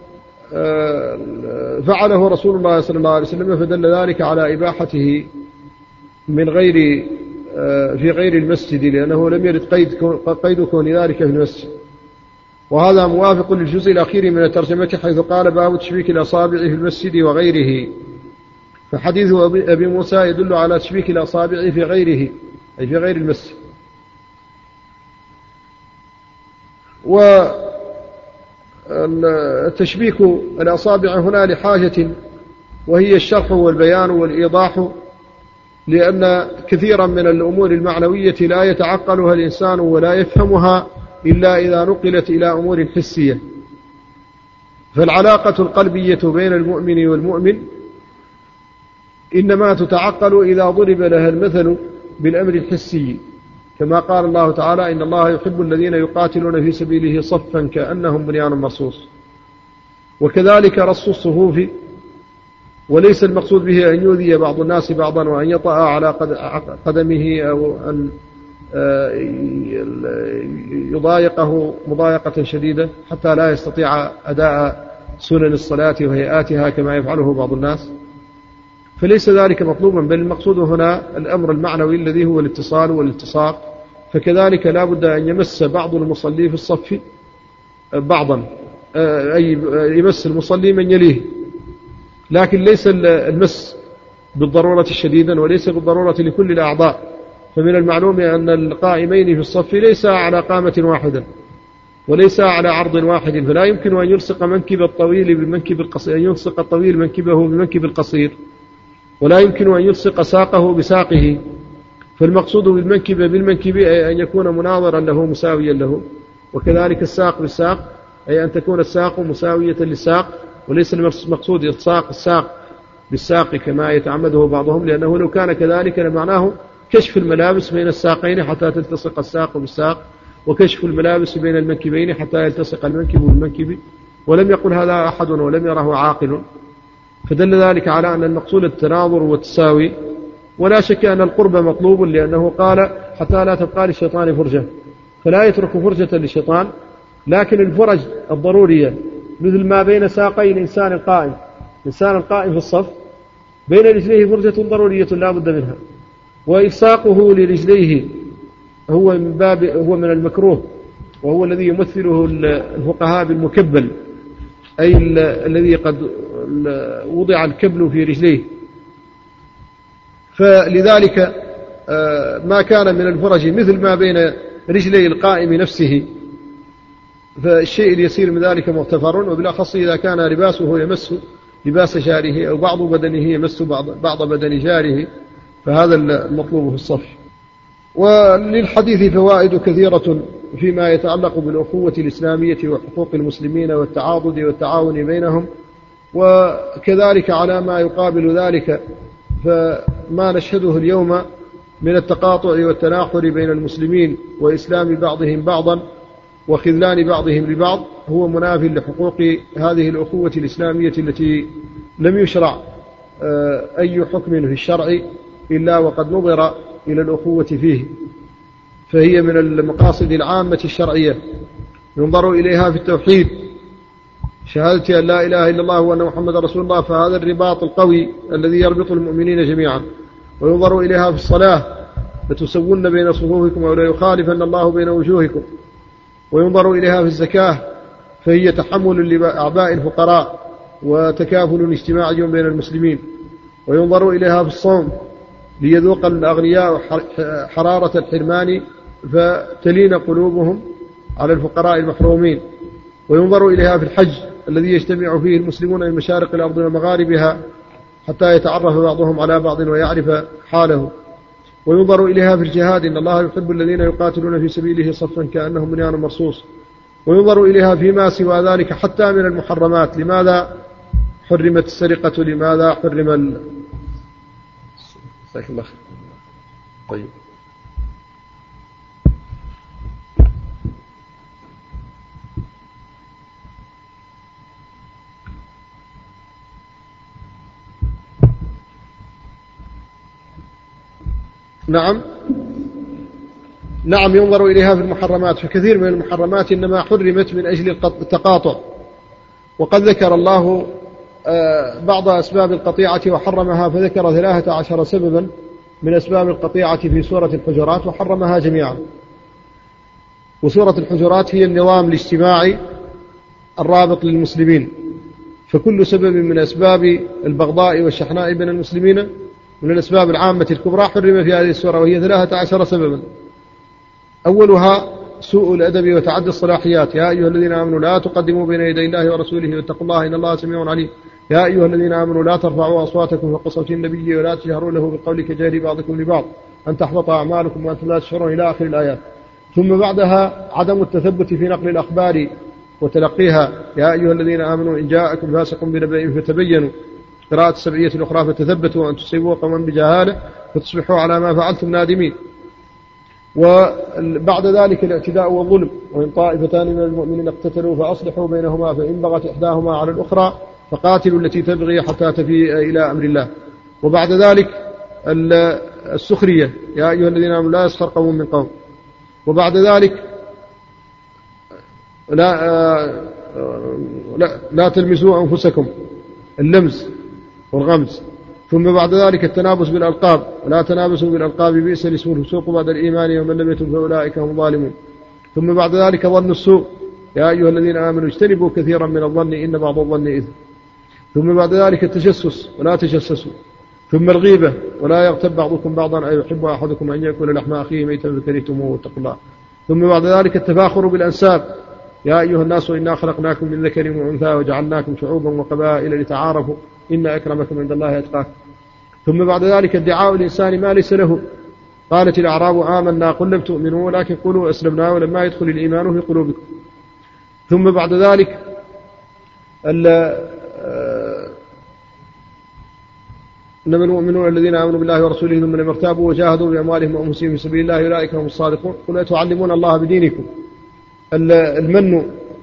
فعله رسول الله صلى الله عليه وسلم، فدل ذلك على إباحته من غير في غير المسجد، لأنه لم يرد قيد كون ذلك في المسجد. وهذا موافق للجزء الأخير من الترجمة حيث قال باب تشبيك الأصابع في المسجد وغيره، فحديث أبي موسى يدل على تشبيك الأصابع في غيره أي في غير المسجد. والتشبيك الأصابع هنا لحاجة، وهي الشرح والبيان والإيضاح، لأن كثيرا من الأمور المعنوية لا يتعقلها الإنسان ولا يفهمها إلا إذا نقلت إلى أمور حسية. فالعلاقة القلبية بين المؤمن والمؤمن إنما تتعقل إذا ضرب لها المثل بالأمر الحسي، كما قال الله تعالى إن الله يحب الذين يقاتلون في سبيله صفا كأنهم بنيان مرصوص. وكذلك رص الصفوف، وليس المقصود به أن يؤذي بعض الناس بعضا وأن يطأ على قدمه أو أن يضايقه مضايقة شديدة حتى لا يستطيع أداء سنن الصلاة وهيئاتها كما يفعله بعض الناس، فليس ذلك مطلوبا، بل المقصود هنا الأمر المعنوي الذي هو الاتصال والالتصاق. فكذلك لا بد أن يمس بعض المصلي في الصف بعضا، أي يمس المصلي من يليه، لكن ليس المس بالضرورة الشديدة وليس بالضرورة لكل الأعضاء. فمن المعلوم أن القائمين في الصف ليس على قامة واحدة وليس على عرض واحد، فلا يمكن أن يلصق منكب الطويل بمنكب القصير، أن يلصق الطويل منكبه بمنكب القصير، ولا يمكن أن يلصق ساقه بساقه. فالمقصود بالمنكب بالمنكب أي أن يكون مناظرا له مساويا له، وكذلك الساق بالساق أي أن تكون الساق مساوية للساق، وليس المقصود إلصاق الساق بالساق كما يتعمده بعضهم، لأنه لو كان كذلك لمعناه كشف الملابس بين الساقين حتى تلتصق الساق بالساق، وكشف الملابس بين المنكبين حتى يلتصق المنكب بالمنكب، ولم يقل هذا أحد ولم يره عاقل. فدل ذلك على أن المقصود التناظر والتساوي. ولا شك أن القرب مطلوب، لأنه قال حتى لا تبقى للشيطان فرجة، فلا يترك فرجة للشيطان، لكن الفرج الضرورية مثل ما بين ساقي الإنسان القائم في الصف بين رجليه فرجة ضرورية لا بد منها، وإلصاقه لرجليه هو من المكروه، وهو الذي يمثله الفقهاء بالمكبل، أي الذي قد وضع الكبل في رجليه. فلذلك ما كان من الفرج مثل ما بين رجلي القائم نفسه، فالشيء اليسير من ذلك مغتفر، وبالأخص إذا كان لباسه يمس لباس جاره أو بعض بدنه يمس بعض بدن جاره، فهذا المطلوب في الصف. وللحديث فوائد كثيرة فيما يتعلق بالأخوة الإسلامية وحقوق المسلمين والتعاضد والتعاون بينهم، وكذلك على ما يقابل ذلك فما نشهده اليوم من التقاطع والتناحر بين المسلمين وإسلام بعضهم بعضا وخذلان بعضهم لبعض هو مناف لحقوق هذه الأخوة الإسلامية التي لم يشرع أي حكم في الشرع إلا وقد نظر إلى الأخوة فيه، فهي من المقاصد العامة الشرعية ينظر إليها في التوحيد، شهادة أن لا إله إلا الله وأن محمد رسول الله، فهذا الرباط القوي الذي يربط المؤمنين جميعا. وينظر إليها في الصلاة، لتسون بين صفوفكم ولا يخالفن الله بين وجوهكم. وينظر إليها في الزكاة، فهي تحمل لأعباء الفقراء وتكافل اجتماعي بين المسلمين. وينظر إليها في الصوم، ليذوق الأغنياء حرارة الحرمان فتلين قلوبهم على الفقراء المحرومين. وينظر إليها في الحج الذي يجتمع فيه المسلمون من مشارق الأرض ومغاربها حتى يتعرف بعضهم على بعض ويعرف حاله. وينظر إليها في الجهاد، إن الله يحب الذين يقاتلون في سبيله صفا كأنهم بنيان مرصوص. وينظر إليها فيما سوى ذلك حتى من المحرمات، لماذا حرمت السرقة، لماذا حرم جزاك الله خير. طيب نعم ينظر إليها في المحرمات، فكثير من المحرمات إنما حرمت من أجل التقاطع. وقد ذكر الله بعض أسباب القطيعة وحرمها، فذكر 13 سببا من أسباب القطيعة في سورة الحجرات وحرمها جميعا. وسورة الحجرات هي النظام الاجتماعي الرابط للمسلمين، فكل سبب من أسباب البغضاء والشحناء بين المسلمين من الأسباب العامة الكبرى حرم في هذه السورة، وهي 13 سببا. أولها سوء الأدب وتعدي الصلاحيات. يا أيها الذين آمنوا لا تقدموا بين يدي الله ورسوله واتقوا الله إن الله سميع عليم. يا أيها الذين آمنوا لا ترفعوا أصواتكم فوق صوت النبي ولا تجهروا له بالقول كجهر بعضكم لبعض أن تحبط أعمالكم وأنتم لا تشعرون إلى آخر الآيات. ثم بعدها عدم التثبت في نقل الأخبار وتلقيها. يا أيها الذين آمنوا إن جاءكم فاسق بنبأ فتبينوا. قراءة السبعية الأخرى فتثبتوا أن تصيبوا قوما بجهالة فتصبحوا على ما فعلتم نادمين. وبعد ذلك الاعتداء والظلم. وإن طائفتان من المؤمنين اقتتلوا فأصلحوا بينهما فإن بغت إحداهما على الأخرى فقاتلوا التي تبغي حتى تفيء إلى أمر الله. وبعد ذلك السخرية. يا أيها الذين آمنوا لا يسخر قوم من قوم. وبعد ذلك لا تلمسوا أنفسكم، اللمس والغمز. ثم بعد ذلك التنابس بالألقاب. ولا تنابسوا بالألقاب بئس الاسم الفسوق بعد الإيمان ومن لم يتب فأولئك هم الظالمون. ثم بعد ذلك ظن السوء. يا أيها الذين آمنوا اجتنبوا كثيرا من الظن إن بعض الظن إثم. ثم بعد ذلك التجسس ولا تجسسوا. ثم الغيبة ولا يغتب بعضكم بعضا أيحب أحدكم أن يأكل لحم أخيه ميتا فكرهتموه واتقوا الله. ثم بعد ذلك التفاخر بالأنساب. يا أيها الناس إنا خلقناكم من ذكر وأنثى وجعلناكم شعوبا وقبائل لتعارفوا إن أكرمكم عند الله أتقاكم. ثم بعد ذلك ادعاء الإنسان ما ليس له. قالت الأعراب آمنا قل لم تؤمنوا ولكن قولوا أسلمنا ولما يدخل الإيمان في قلوبكم. ثم بعد ذلك إنما المؤمنون الذين آمنوا بالله ورسوله ثم لم يرتابوا وجاهدوا بأموالهم وأنفسهم في سبيل الله أولئك هم الصادقون. قل أتعلمون الله بدينكم. المن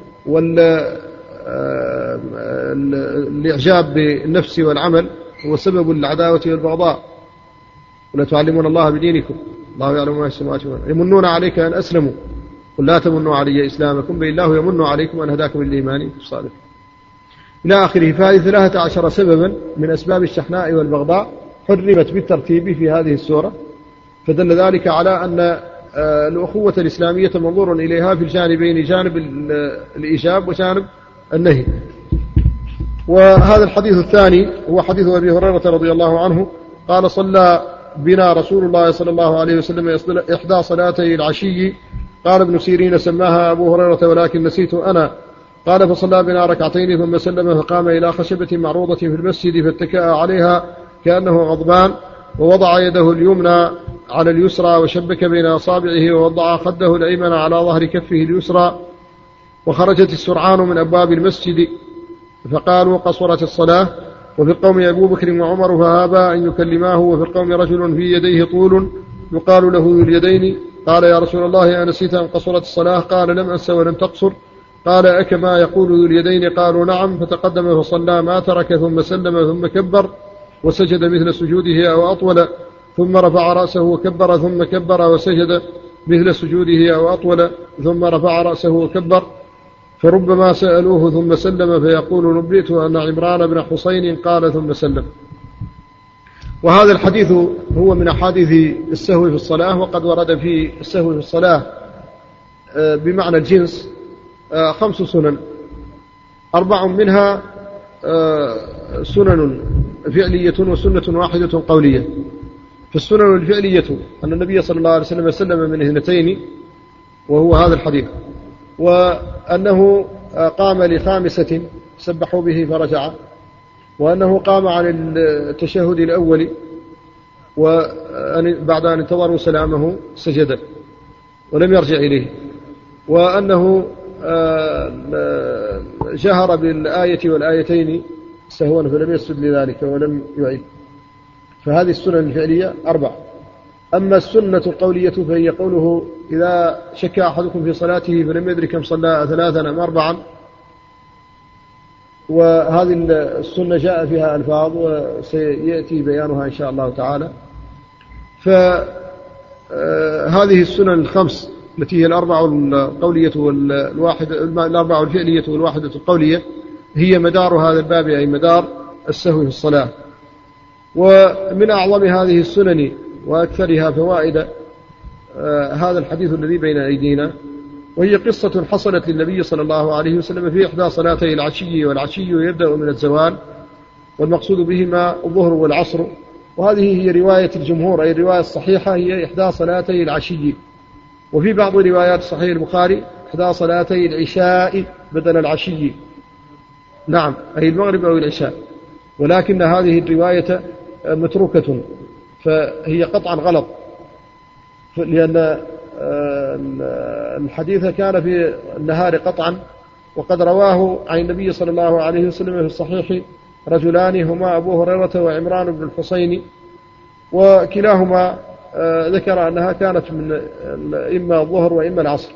والإعجاب بالنفس والعمل هو سبب العداوة والبغضاء. ولا تعلمون الله بدينكم الله يعلم ما في السماوات والأرض. يمنون عليك أن أسلموا قل لا تمنوا علي إسلامكم بل الله يمن عليكم أن هداكم للإيمان الصالح إلى آخره. فهذه 13 سببا من أسباب الشحناء والبغضاء حرمت بالترتيب في هذه السورة، فدل ذلك على أن الأخوة الإسلامية منظور إليها في الجانبين، جانب الإيجاب وجانب النهي. وهذا الحديث الثاني هو حديث أبي هريرة رضي الله عنه قال: صلى بنا رسول الله صلى الله عليه وسلم إحدى صلاتي العشي. قال ابن سيرين: سماها أبو هريرة ولكن نسيت أنا. قال: فصلى بنا ركعتين ثم سلم، فقام إلى خشبة معروضة في المسجد فاتكأ عليها كأنه غضبان، ووضع يده اليمنى على اليسرى وشبك بين أصابعه، ووضع خده الأيمن على ظهر كفه اليسرى. وخرجت السرعان من أبواب المسجد فقالوا: قصرت الصلاة. وفي القوم أبو بكر وعمر فهابا أن يكلماه، وفي القوم رجل في يديه طول يقال له ذو اليدين. قال: يا رسول الله، أنسيت أن قصرت الصلاة؟ قال: لم أنس ولم تقصر. قال: أكما يقول ذو اليدين؟ قالوا: نعم. فتقدم فصلى ما ترك، ثم سلم ثم كبر وسجد مثل سجوده أو أطول، ثم رفع رأسه وكبر، ثم كبر وسجد مثل سجوده أو أطول، ثم رفع رأسه وكبر. فربما سألوه ثم سلم فيقول: نبئت أن عمران بن حسين قال ثم سلم. وهذا الحديث هو من أحاديث السهو في الصلاة، وقد ورد في السهو في الصلاة بمعنى الجنس 5 سنن، 4 منها سنن فعلية وسنة واحدة قولية. فالسنن الفعلية أن النبي صلى الله عليه وسلم سلم من 2 وهو هذا الحديث، وأنه قام ل5 سبحوا به فرجع، وأنه قام عن التشهد الأول وبعد أن انتظروا سلامه سجد ولم يرجع إليه، وأنه جهر بالآية والآيتين سهوا فلم يسجد لذلك ولم يعيد. فهذه السنن الفعلية 4. أما السنة القولية فهي قوله: إذا شك أحدكم في صلاته فلم يدرك كم صلى 3 أم 4. وهذه السنة جاء فيها ألفاظ وسيأتي بيانها إن شاء الله تعالى. فهذه السنن ال5 التي هي 4 القولية ال4 الفعلية والواحدة القولية هي مدار هذا الباب، أي مدار السهو في الصلاة. ومن أعظم هذه السنن وأكثرها فوائد هذا الحديث الذي بين أيدينا، وهي قصة حصلت للنبي صلى الله عليه وسلم في إحدى صلاتي العشي، والعشي يبدأ من الزوال، والمقصود بهما الظهر والعصر. وهذه هي رواية الجمهور، أي الرواية الصحيحة هي إحدى صلاتي العشي. وفي بعض روايات صحيح البخاري إحدى صلاتي العشاء بدل العشي، نعم، أي المغرب أو العشاء. ولكن هذه الرواية متروكة، فهي قطعا غلط، لأن الحديث كان في النهار قطعا، وقد رواه عن النبي صلى الله عليه وسلم في الصحيح رجلان هما أبو هريرة وعمران بن الحسين، وكلاهما ذكر أنها كانت من إما الظهر وإما العصر.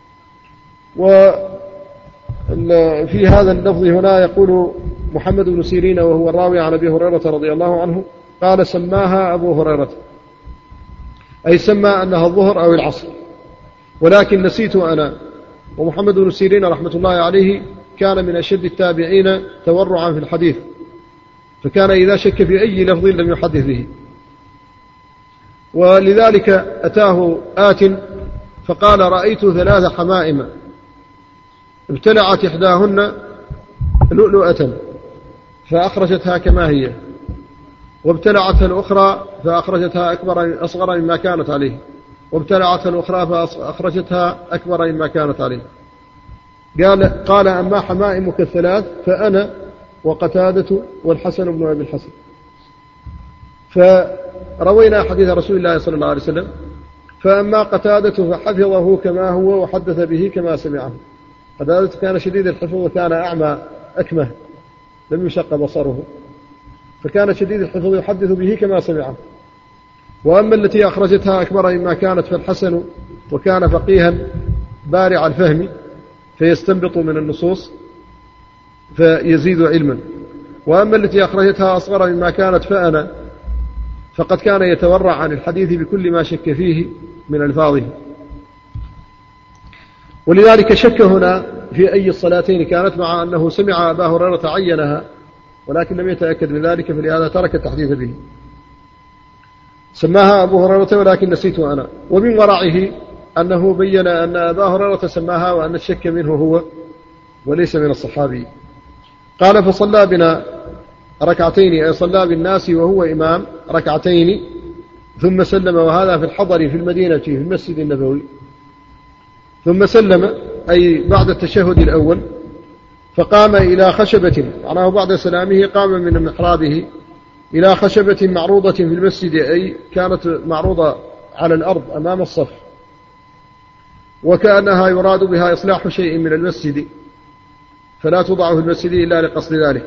وفي هذا اللفظ هنا يقول محمد بن سيرين وهو الراوي عن أبي هريرة رضي الله عنه قال: سماها أبو هريرة، أي سمى أنها الظهر أو العصر، ولكن نسيت أنا. ومحمد بن سيرين رحمة الله عليه كان من أشد التابعين تورعا في الحديث، فكان إذا شك في أي لفظ لم يحدث به. ولذلك أتاه آت فقال: رأيت 3 حمائم ابتلعت إحداهن لؤلؤة فأخرجتها كما هي، وابتلعتها الأخرى فأخرجتها أصغر مما كانت عليه، وابتلعتها الأخرى فأخرجتها أكبر مما كانت عليه. قال: أما حمائمك ال3 فأنا وقتادة والحسن بن أبي الحسن. فروينا حديث رسول الله صلى الله عليه وسلم: فأما قتادة فحفظه كما هو وحدث به كما سمعه. قتادة كان شديد الحفظ وكان أعمى أكمه لم يشق بصره، فكان شديد الحفظ يحدث به كما سمعه. وأما التي أخرجتها أكبر مما كانت فالحسن، وكان فقيها بارع الفهم فيستنبط من النصوص فيزيد علما. وأما التي أخرجتها أصغر مما كانت فأنا، فقد كان يتورع عن الحديث بكل ما شك فيه من ألفاظه. ولذلك شك هنا في أي الصلاتين كانت، مع أنه سمع أبا هريرة عينها ولكن لم يتأكد من ذلك، فلهذا ترك التحديث به. سماها أبو هريرة ولكن نسيت أنا. ومن ورعه أنه بين أن أبا هريرة سماها وأن الشك منه هو وليس من الصحابي. قال فصلى بنا ركعتين، أي صلى بالناس وهو إمام ركعتين، ثم سلم، وهذا في الحضر في المدينة في المسجد النبوي. ثم سلم أي بعد التشهد الأول، فقام إلى خشبة، معناه بعد سلامه قام من محرابه إلى خشبة معروضة في المسجد، أي كانت معروضة على الأرض أمام الصف، وكأنها يراد بها إصلاح شيء من المسجد، فلا توضع في المسجد إلا لقصد ذلك.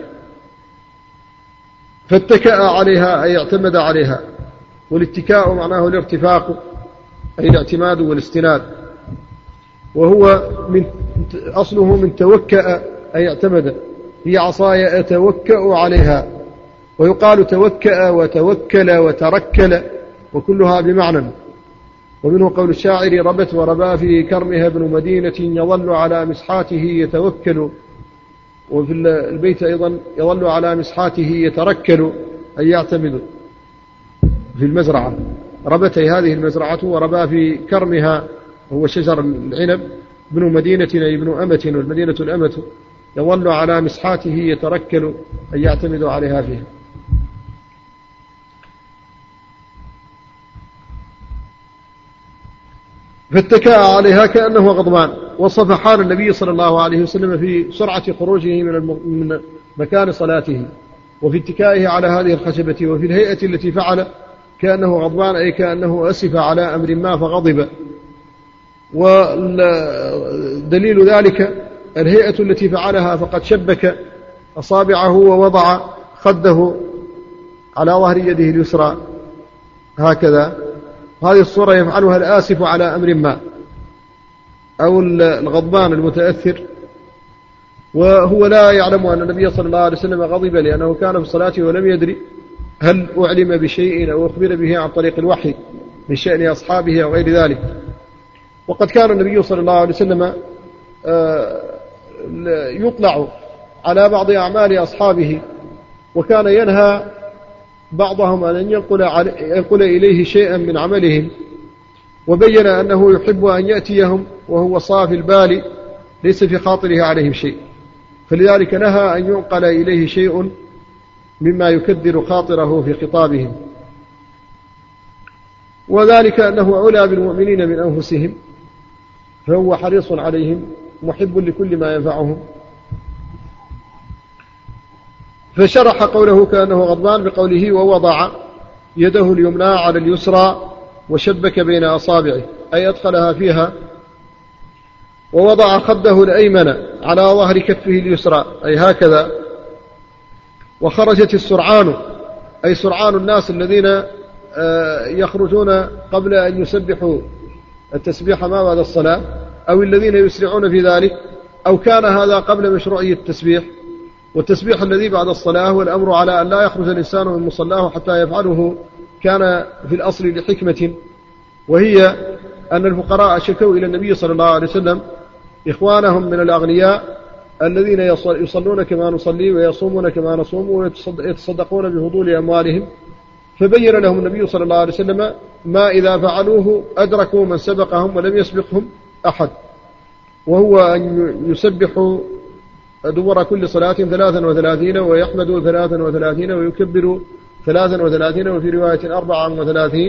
فاتكأ عليها أي اعتمد عليها، والاتكاء معناه الارتفاق أي الاعتماد والاستناد، وهو أصله من توكأ أي اعتمد، هي عصاي أتوكأ عليها، ويقال توكأ وتوكل وتركل وكلها بمعنى. ومنه قول الشاعر: ربت وربا في كرمها ابن مدينة يظل على مسحاته يتوكل، وفي البيت أيضا يظل على مسحاته يتركل أي يعتمد في المزرعة. ربت هذه المزرعة، وربا في كرمها هو شجر العنب، ابن مدينة أي ابن أمة، والمدينة الأمة، يظل على مسحاته يتركل أي يعتمد عليها فيها. فاتكأ عليها كأنه غضبان. وصف حال النبي صلى الله عليه وسلم في سرعة خروجه من مكان صلاته، وفي اتكائه على هذه الخشبة، وفي الهيئة التي فعل كأنه غضبان، أي كأنه أسف على أمر ما فغضب. ودليل ذلك الهيئة التي فعلها، فقد شبك أصابعه ووضع خده على ظهر يده اليسرى هكذا. هذه الصورة يفعلها الآسف على أمر ما، أو الغضبان المتأثر، وهو لا يعلم أن النبي صلى الله عليه وسلم غضب، لأنه كان في الصلاة ولم يدري هل أعلم بشيء أو أخبر به عن طريق الوحي من شأن أصحابه أو غير ذلك. وقد كان النبي صلى الله عليه وسلم يطلع على بعض أعمال أصحابه، وكان ينهى بعضهم أن ينقل إليه شيئا من عملهم، وبين أنه يحب أن يأتيهم وهو صافي البال ليس في خاطره عليهم شيء، فلذلك نهى أن ينقل إليه شيء مما يكدر خاطره في خطابهم، وذلك أنه أولى بالمؤمنين من أنفسهم، فهو حريص عليهم محب لكل ما ينفعهم. فشرح قوله كأنه غضبان بقوله: ووضع يده اليمنى على اليسرى وشبك بين أصابعه، أي أدخلها فيها، ووضع خده الأيمن على ظهر كفه اليسرى، أي هكذا. وخرجت السرعان، أي سرعان الناس الذين يخرجون قبل أن يسبحوا التسبيح ما بعد الصلاة، أو الذين يسرعون في ذلك، أو كان هذا قبل مشروعية التسبيح. والتسبيح الذي بعد الصلاة والأمر على أن لا يخرج الإنسان من مصلاه حتى يفعله كان في الأصل لحكمة، وهي أن الفقراء شكوا إلى النبي صلى الله عليه وسلم إخوانهم من الأغنياء الذين يصلون كما نصلي ويصومون كما نصوم ويتصدقون بفضول أموالهم، فبين لهم النبي صلى الله عليه وسلم ما إذا فعلوه أدركوا من سبقهم ولم يسبقهم أحد، وهو أن يسبحوا دبر كل صلاة 33 ويحمدوا 33 ويكبروا 33 وفي رواية 34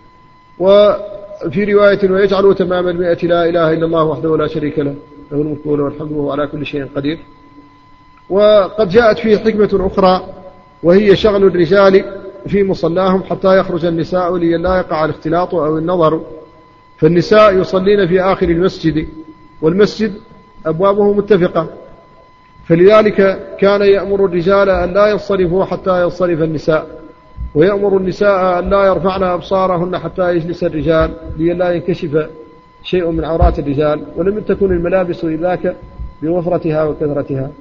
وفي رواية ويجعلوا تمام 100 لا إله إلا الله وحده لا شريك له له الملك وله الحمد وهو على كل شيء قدير. وقد جاءت فيه حكمة أخرى، وهي شغل الرجال في مصلاهم حتى يخرج النساء لئلا يقع الاختلاط أو النظر، فالنساء يصلين في آخر المسجد، والمسجد أبوابه متفقة، فلذلك كان يأمر الرجال أن لا ينصرفوا حتى ينصرف النساء، ويأمر النساء أن لا يرفعن أبصارهن حتى يجلس الرجال لئلا ينكشف شيء من عورات الرجال، ولم تكن الملابس ذاك بوفرتها وكثرتها.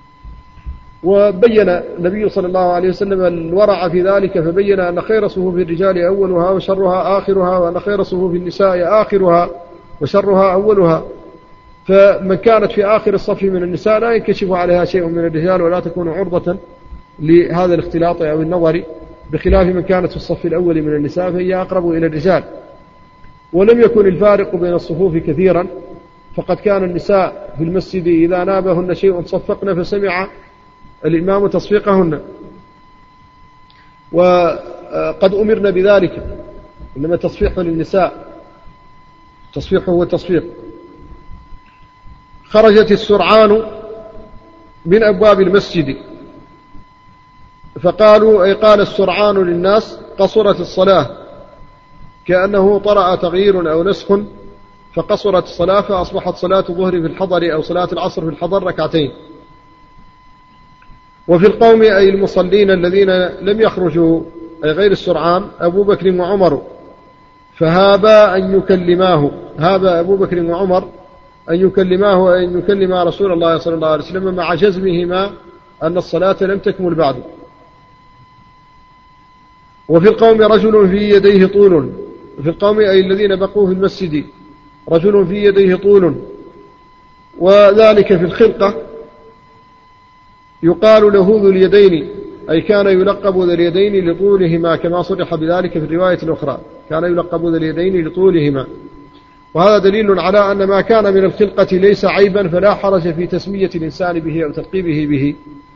وبين النبي صلى الله عليه وسلم الورع في ذلك، فبين أن خير صفوف الرجال أولها وشرها آخرها، وأن خير صفوف النساء آخرها وشرها أولها، فمن كانت في آخر الصف من النساء لا ينكشف عليها شيء من الرجال ولا تكون عرضة لهذا الاختلاط أو النظر، بخلاف من كانت في الصف الأول من النساء فهي أقرب إلى الرجال. ولم يكن الفارق بين الصفوف كثيرا، فقد كان النساء في المسجد إذا نابهن شيء صفقن فسمع الإمام تصفيقهن، وقد أمرنا بذلك، إنما تصفيح للنساء، تصفيح هو التصفيق. خرجت السرعان من أبواب المسجد فقالوا، أي قال السرعان للناس قصرت الصلاة، كأنه طرأ تغيير أو نسخ فقصرت الصلاة، فأصبحت صلاة الظهر في الحضر أو صلاة العصر في الحضر ركعتين. وفي القوم أي المصلين الذين لم يخرجوا أي غير السرعان أبو بكر وعمر، فهابا أن يكلماه، هابا أبو بكر وعمر أن يكلماه أي أن يكلم رسول الله صلى الله عليه وسلم مع جزمهما أن الصلاة لم تكمل بعد. وفي القوم رجل في يديه طول، في القوم أي الذين بقوا في المسجد رجل في يديه طول، وذلك في الخلقة يقال له ذو اليدين، أي كان يلقب ذو اليدين لطولهما كما صرح بذلك في الرواية الأخرى، كان يلقب ذو اليدين لطولهما. وهذا دليل على أن ما كان من الخلقة ليس عيبا، فلا حرج في تسمية الإنسان به أو تلقيبه به،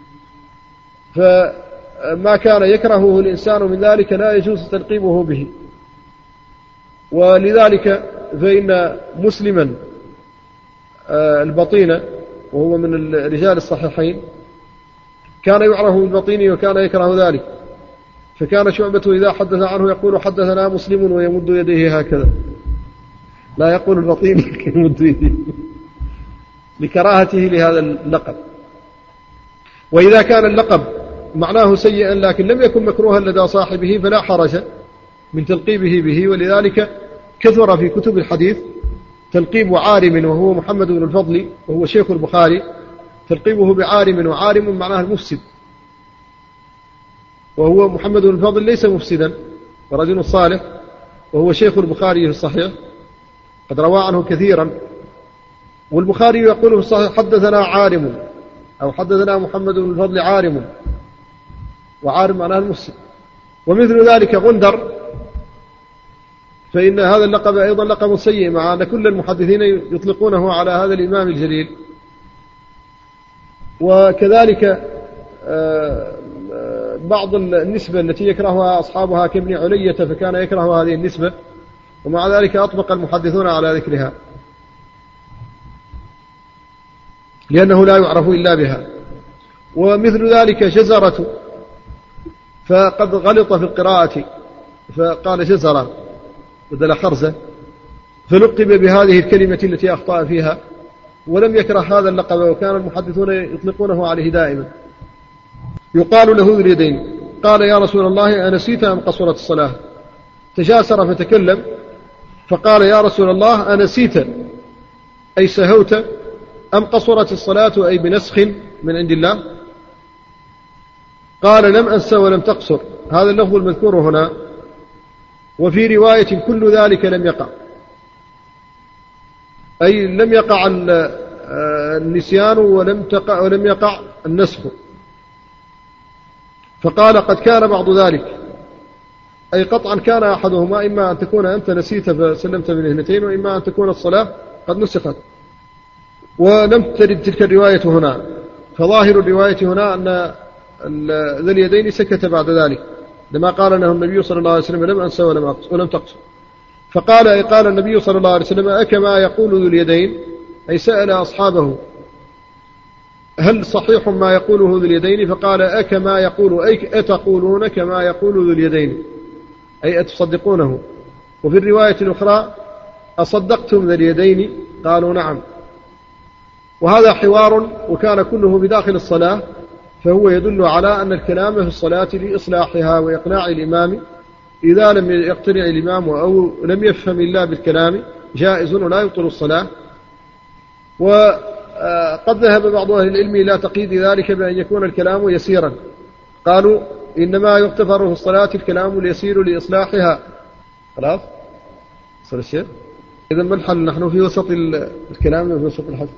فما كان يكرهه الإنسان من ذلك لا يجوز تلقيبه به. ولذلك فإن مسلما البطين وهو من الرجال الصحيحين كان يعرف بالبطين وكان يكره ذلك، فكان شعبة إذا حدث عنه يقول حدثنا مسلم ويمد يديه هكذا، لا يقول البطين يمد يديه لكراهته لهذا اللقب. وإذا كان اللقب معناه سيئا لكن لم يكن مكروها لدى صاحبه فلا حرج من تلقيبه به. ولذلك كثر في كتب الحديث تلقيب عارم وهو محمد بن الفضل وهو شيخ البخاري، تلقيبه بعارم، وعارم معناه المفسد، وهو محمد بن الفضل ليس مفسدا، ورجل صالح، وهو شيخ البخاري في الصحيح قد روى عنه كثيرا. والبخاري يقول في الصحيح حدثنا عارم، أو حدثنا محمد بن الفضل عارم، وعارم معناه المفسد. ومثل ذلك غندر، فإن هذا اللقب أيضا لقب سيء، مع أن كل المحدثين يطلقونه على هذا الإمام الجليل. وكذلك بعض النسبة التي يكرهها أصحابها كابن علية فكان يكره هذه النسبة، ومع ذلك أطبق المحدثون على ذكرها لأنه لا يعرف إلا بها. ومثل ذلك جزرة، فقد غلط في القراءة فقال جزرة بدل خرزة، فلقب بهذه الكلمة التي أخطأ فيها، ولم يكره هذا اللقب، وكان المحدثون يطلقونه عليه دائما. يقال له ذو اليدين. قال يا رسول الله أنسيت أم قصرت الصلاة؟ تجاسر فتكلم فقال يا رسول الله أنسيت أي سهوت أم قصرت الصلاة أي بنسخ من عند الله؟ قال لم أنس ولم تقصر، هذا اللفظ المذكور هنا. وفي رواية كل ذلك لم يقع، أي لم يقع النسيان ولم يقع النسخ. فقال قد كان بعض ذلك، أي قطعا كان أحدهما، إما أن تكون أنت نسيت فسلمت من اثنتين، وإما أن تكون الصلاة قد نسخت. ولم ترد تلك الرواية هنا، فظاهر الرواية هنا أن ذا اليدين سكت بعد ذلك لما قال له النبي صلى الله عليه وسلم لم أنسى ولم تقصر. فقال أي قال النبي صلى الله عليه وسلم أكما يقول ذو اليدين، أي سأل أصحابه هل صحيح ما يقوله ذو اليدين؟ فقال أكما يقول، أي أتقولون كما يقول ذو اليدين، أي أتصدقونه. وفي الرواية الأخرى أصدقتم ذا اليدين؟ قالوا نعم. وهذا حوار وكان كله بداخل الصلاة، فهو يدل على أن الكلام في الصلاة لإصلاحها وإقناع الإمام، إذا لم يقتنع الإمام أو لم يفهم الله بالكلام جائز ولا يبطل الصلاة. وقد ذهب بعض أهل العلم إلى تقييد ذلك بأن يكون الكلام يسيرا، قالوا إنما يغتفر في الصلاة الكلام اليسير لإصلاحها. خلاص صار الشيء. إذن ما الحل؟ نحن في وسط الكلام وفي وسط الحديث.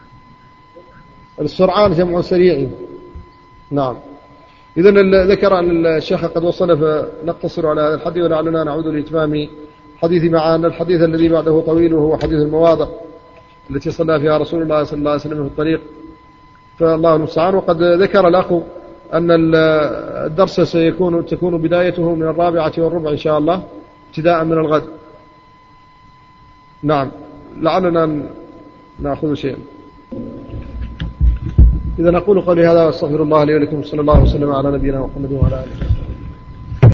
السرعان جمع سريع. نعم. إذن ذكر أن الشيخ قد وصل، فنقتصر على هذا الحد ولعلنا نعود لإتمام الحديث، مع أن الحديث الذي بعده طويل وهو حديث المواضع التي صلى فيها رسول الله صلى الله عليه وسلم في الطريق، فالله المستعان. وقد ذكر الأخ أن الدرس تكون بدايته من 4:15 إن شاء الله ابتداء من الغد. نعم، لعلنا نأخذ شيئا. إذا نقول قولي هذا واستغفر الله لي ولكم، صلى الله وسلم على نبينا محمد وعلى آله.